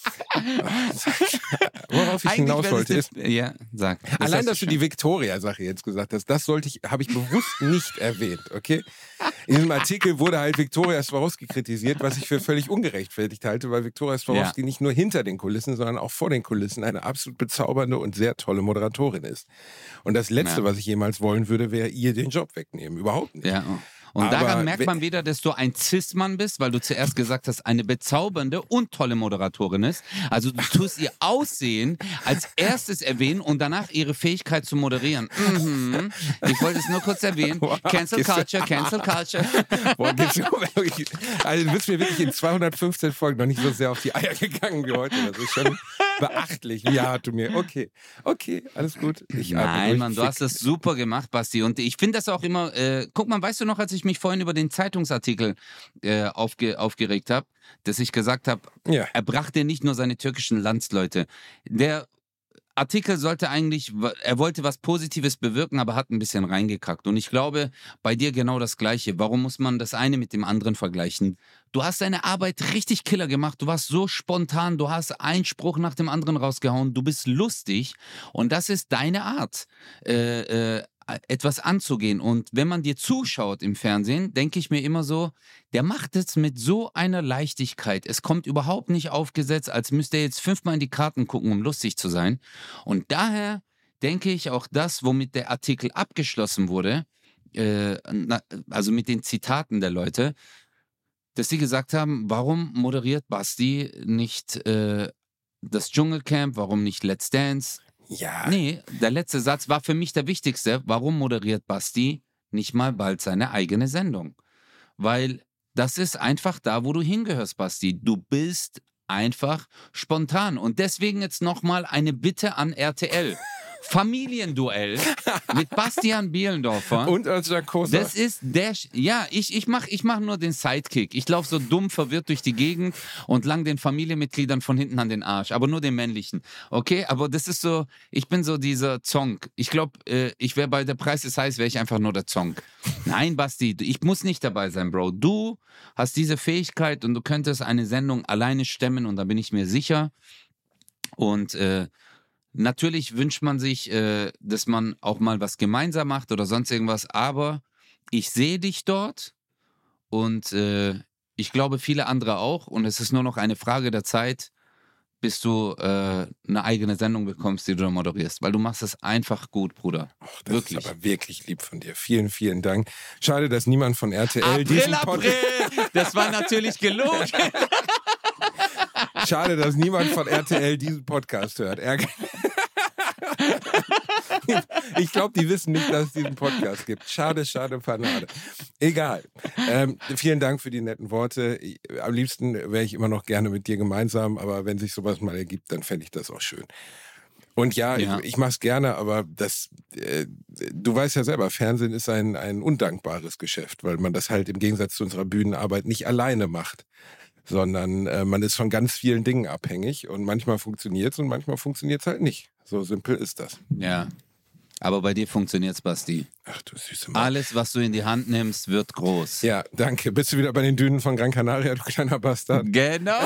Worauf ich hinaus wollte ist... Ja, sag. Allein, dass du die Victoria-Sache jetzt gesagt hast, das habe ich bewusst nicht erwähnt, okay? In diesem Artikel wurde halt Viktoria Swarovski kritisiert, was ich für völlig ungerechtfertigt halte, weil Viktoria Swarovski nicht nur hinter den Kulissen, sondern auch vor den Kulissen eine absolut bezaubernde und sehr tolle Moderatorin ist. Und das Letzte, was ich jemals wollen würde, wäre ihr den Job wegnehmen. Überhaupt nicht. Ja. Und daran merkt man wieder, dass du ein Cis-Mann bist, weil du zuerst gesagt hast, eine bezaubernde und tolle Moderatorin ist. Also du tust ihr Aussehen als erstes erwähnen und danach ihre Fähigkeit zu moderieren. Ich wollte es nur kurz erwähnen. Cancel Culture, Cancel Culture. Boah, also du bist mir wirklich in 215 Folgen noch nicht so sehr auf die Eier gegangen wie heute. Das ist schon beachtlich. Wie hart du mir. Okay, alles gut. Nein, Mann, du hast das super gemacht, Basti. Und ich finde das auch immer, guck mal, weißt du noch, als ich mich vorhin über den Zeitungsartikel aufgeregt habe, dass ich gesagt habe, er brachte nicht nur seine türkischen Landsleute. Der Artikel sollte eigentlich, er wollte was Positives bewirken, aber hat ein bisschen reingekackt. Und ich glaube, bei dir genau das Gleiche. Warum muss man das eine mit dem anderen vergleichen? Du hast deine Arbeit richtig killer gemacht. Du warst so spontan. Du hast einen Spruch nach dem anderen rausgehauen. Du bist lustig. Und das ist deine Art, etwas anzugehen. Und wenn man dir zuschaut im Fernsehen, denke ich mir immer so, der macht es mit so einer Leichtigkeit. Es kommt überhaupt nicht aufgesetzt, als müsste er jetzt 5-mal in die Karten gucken, um lustig zu sein. Und daher denke ich auch das, womit der Artikel abgeschlossen wurde, also mit den Zitaten der Leute, dass sie gesagt haben, warum moderiert Basti nicht das Dschungelcamp, warum nicht Let's Dance? Ja. Nee, der letzte Satz war für mich der wichtigste. Warum moderiert Basti nicht mal bald seine eigene Sendung? Weil das ist einfach da, wo du hingehörst, Basti. Du bist einfach spontan. Und deswegen jetzt nochmal eine Bitte an RTL. Familienduell mit Bastian Bielendorfer. Und Özcan Kosa. Das ist der... Ja, ich mach nur den Sidekick. Ich laufe so dumm verwirrt durch die Gegend und lang den Familienmitgliedern von hinten an den Arsch. Aber nur den männlichen. Okay? Aber das ist so... Ich bin so dieser Zonk. Ich glaube, ich wäre bei der Preis ist heiß, wäre ich einfach nur der Zonk. Nein, Basti, ich muss nicht dabei sein, Bro. Du hast diese Fähigkeit und du könntest eine Sendung alleine stemmen und da bin ich mir sicher. Und natürlich wünscht man sich, dass man auch mal was gemeinsam macht oder sonst irgendwas, aber ich sehe dich dort und ich glaube viele andere auch und es ist nur noch eine Frage der Zeit, bis du eine eigene Sendung bekommst, die du da moderierst, weil du machst es einfach gut, Bruder. Och, das ist aber wirklich lieb von dir. Vielen, vielen Dank. Schade, dass niemand von RTL April! Das war natürlich gelogen. Schade, dass niemand von RTL diesen Podcast hört. Ich glaube, die wissen nicht, dass es diesen Podcast gibt. Schade, schade, Panade. Egal. Vielen Dank für die netten Worte. Am liebsten wäre ich immer noch gerne mit dir gemeinsam, aber wenn sich sowas mal ergibt, dann fände ich das auch schön. Und ja. Ich mache es gerne, aber du weißt ja selber, Fernsehen ist ein undankbares Geschäft, weil man das halt im Gegensatz zu unserer Bühnenarbeit nicht alleine macht, sondern man ist von ganz vielen Dingen abhängig und manchmal funktioniert es und manchmal funktioniert es halt nicht. So simpel ist das. Ja, aber bei dir funktioniert's, Basti. Ach du süße Mann. Alles, was du in die Hand nimmst, wird groß. Ja, danke. Bist du wieder bei den Dünen von Gran Canaria, du kleiner Bastard? Genau.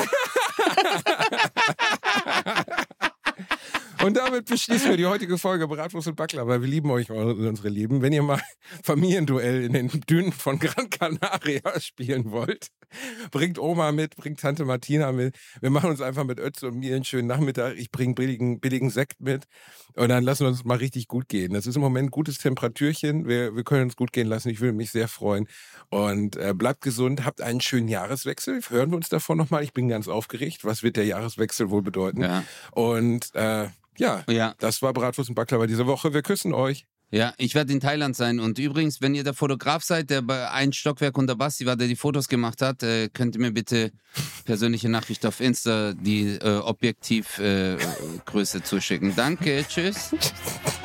Und damit beschließen wir die heutige Folge Bratwurst und Baklava. Wir lieben euch, unsere Lieben. Wenn ihr mal Familienduell in den Dünen von Gran Canaria spielen wollt, bringt Oma mit, bringt Tante Martina mit. Wir machen uns einfach mit Ötze und mir einen schönen Nachmittag. Ich bringe billigen Sekt mit und dann lassen wir uns mal richtig gut gehen. Das ist im Moment ein gutes Temperatürchen. Wir können uns gut gehen lassen. Ich würde mich sehr freuen. Und bleibt gesund, habt einen schönen Jahreswechsel. Hören wir uns davon nochmal. Ich bin ganz aufgeregt. Was wird der Jahreswechsel wohl bedeuten? Ja. Und ja, das war Bratwurst und Baklava diese Woche. Wir küssen euch. Ja, ich werde in Thailand sein. Und übrigens, wenn ihr der Fotograf seid, der bei ein Stockwerk unter Basti war, der die Fotos gemacht hat, könnt ihr mir bitte persönliche Nachricht auf Insta die Objektivgröße zuschicken. Danke, tschüss.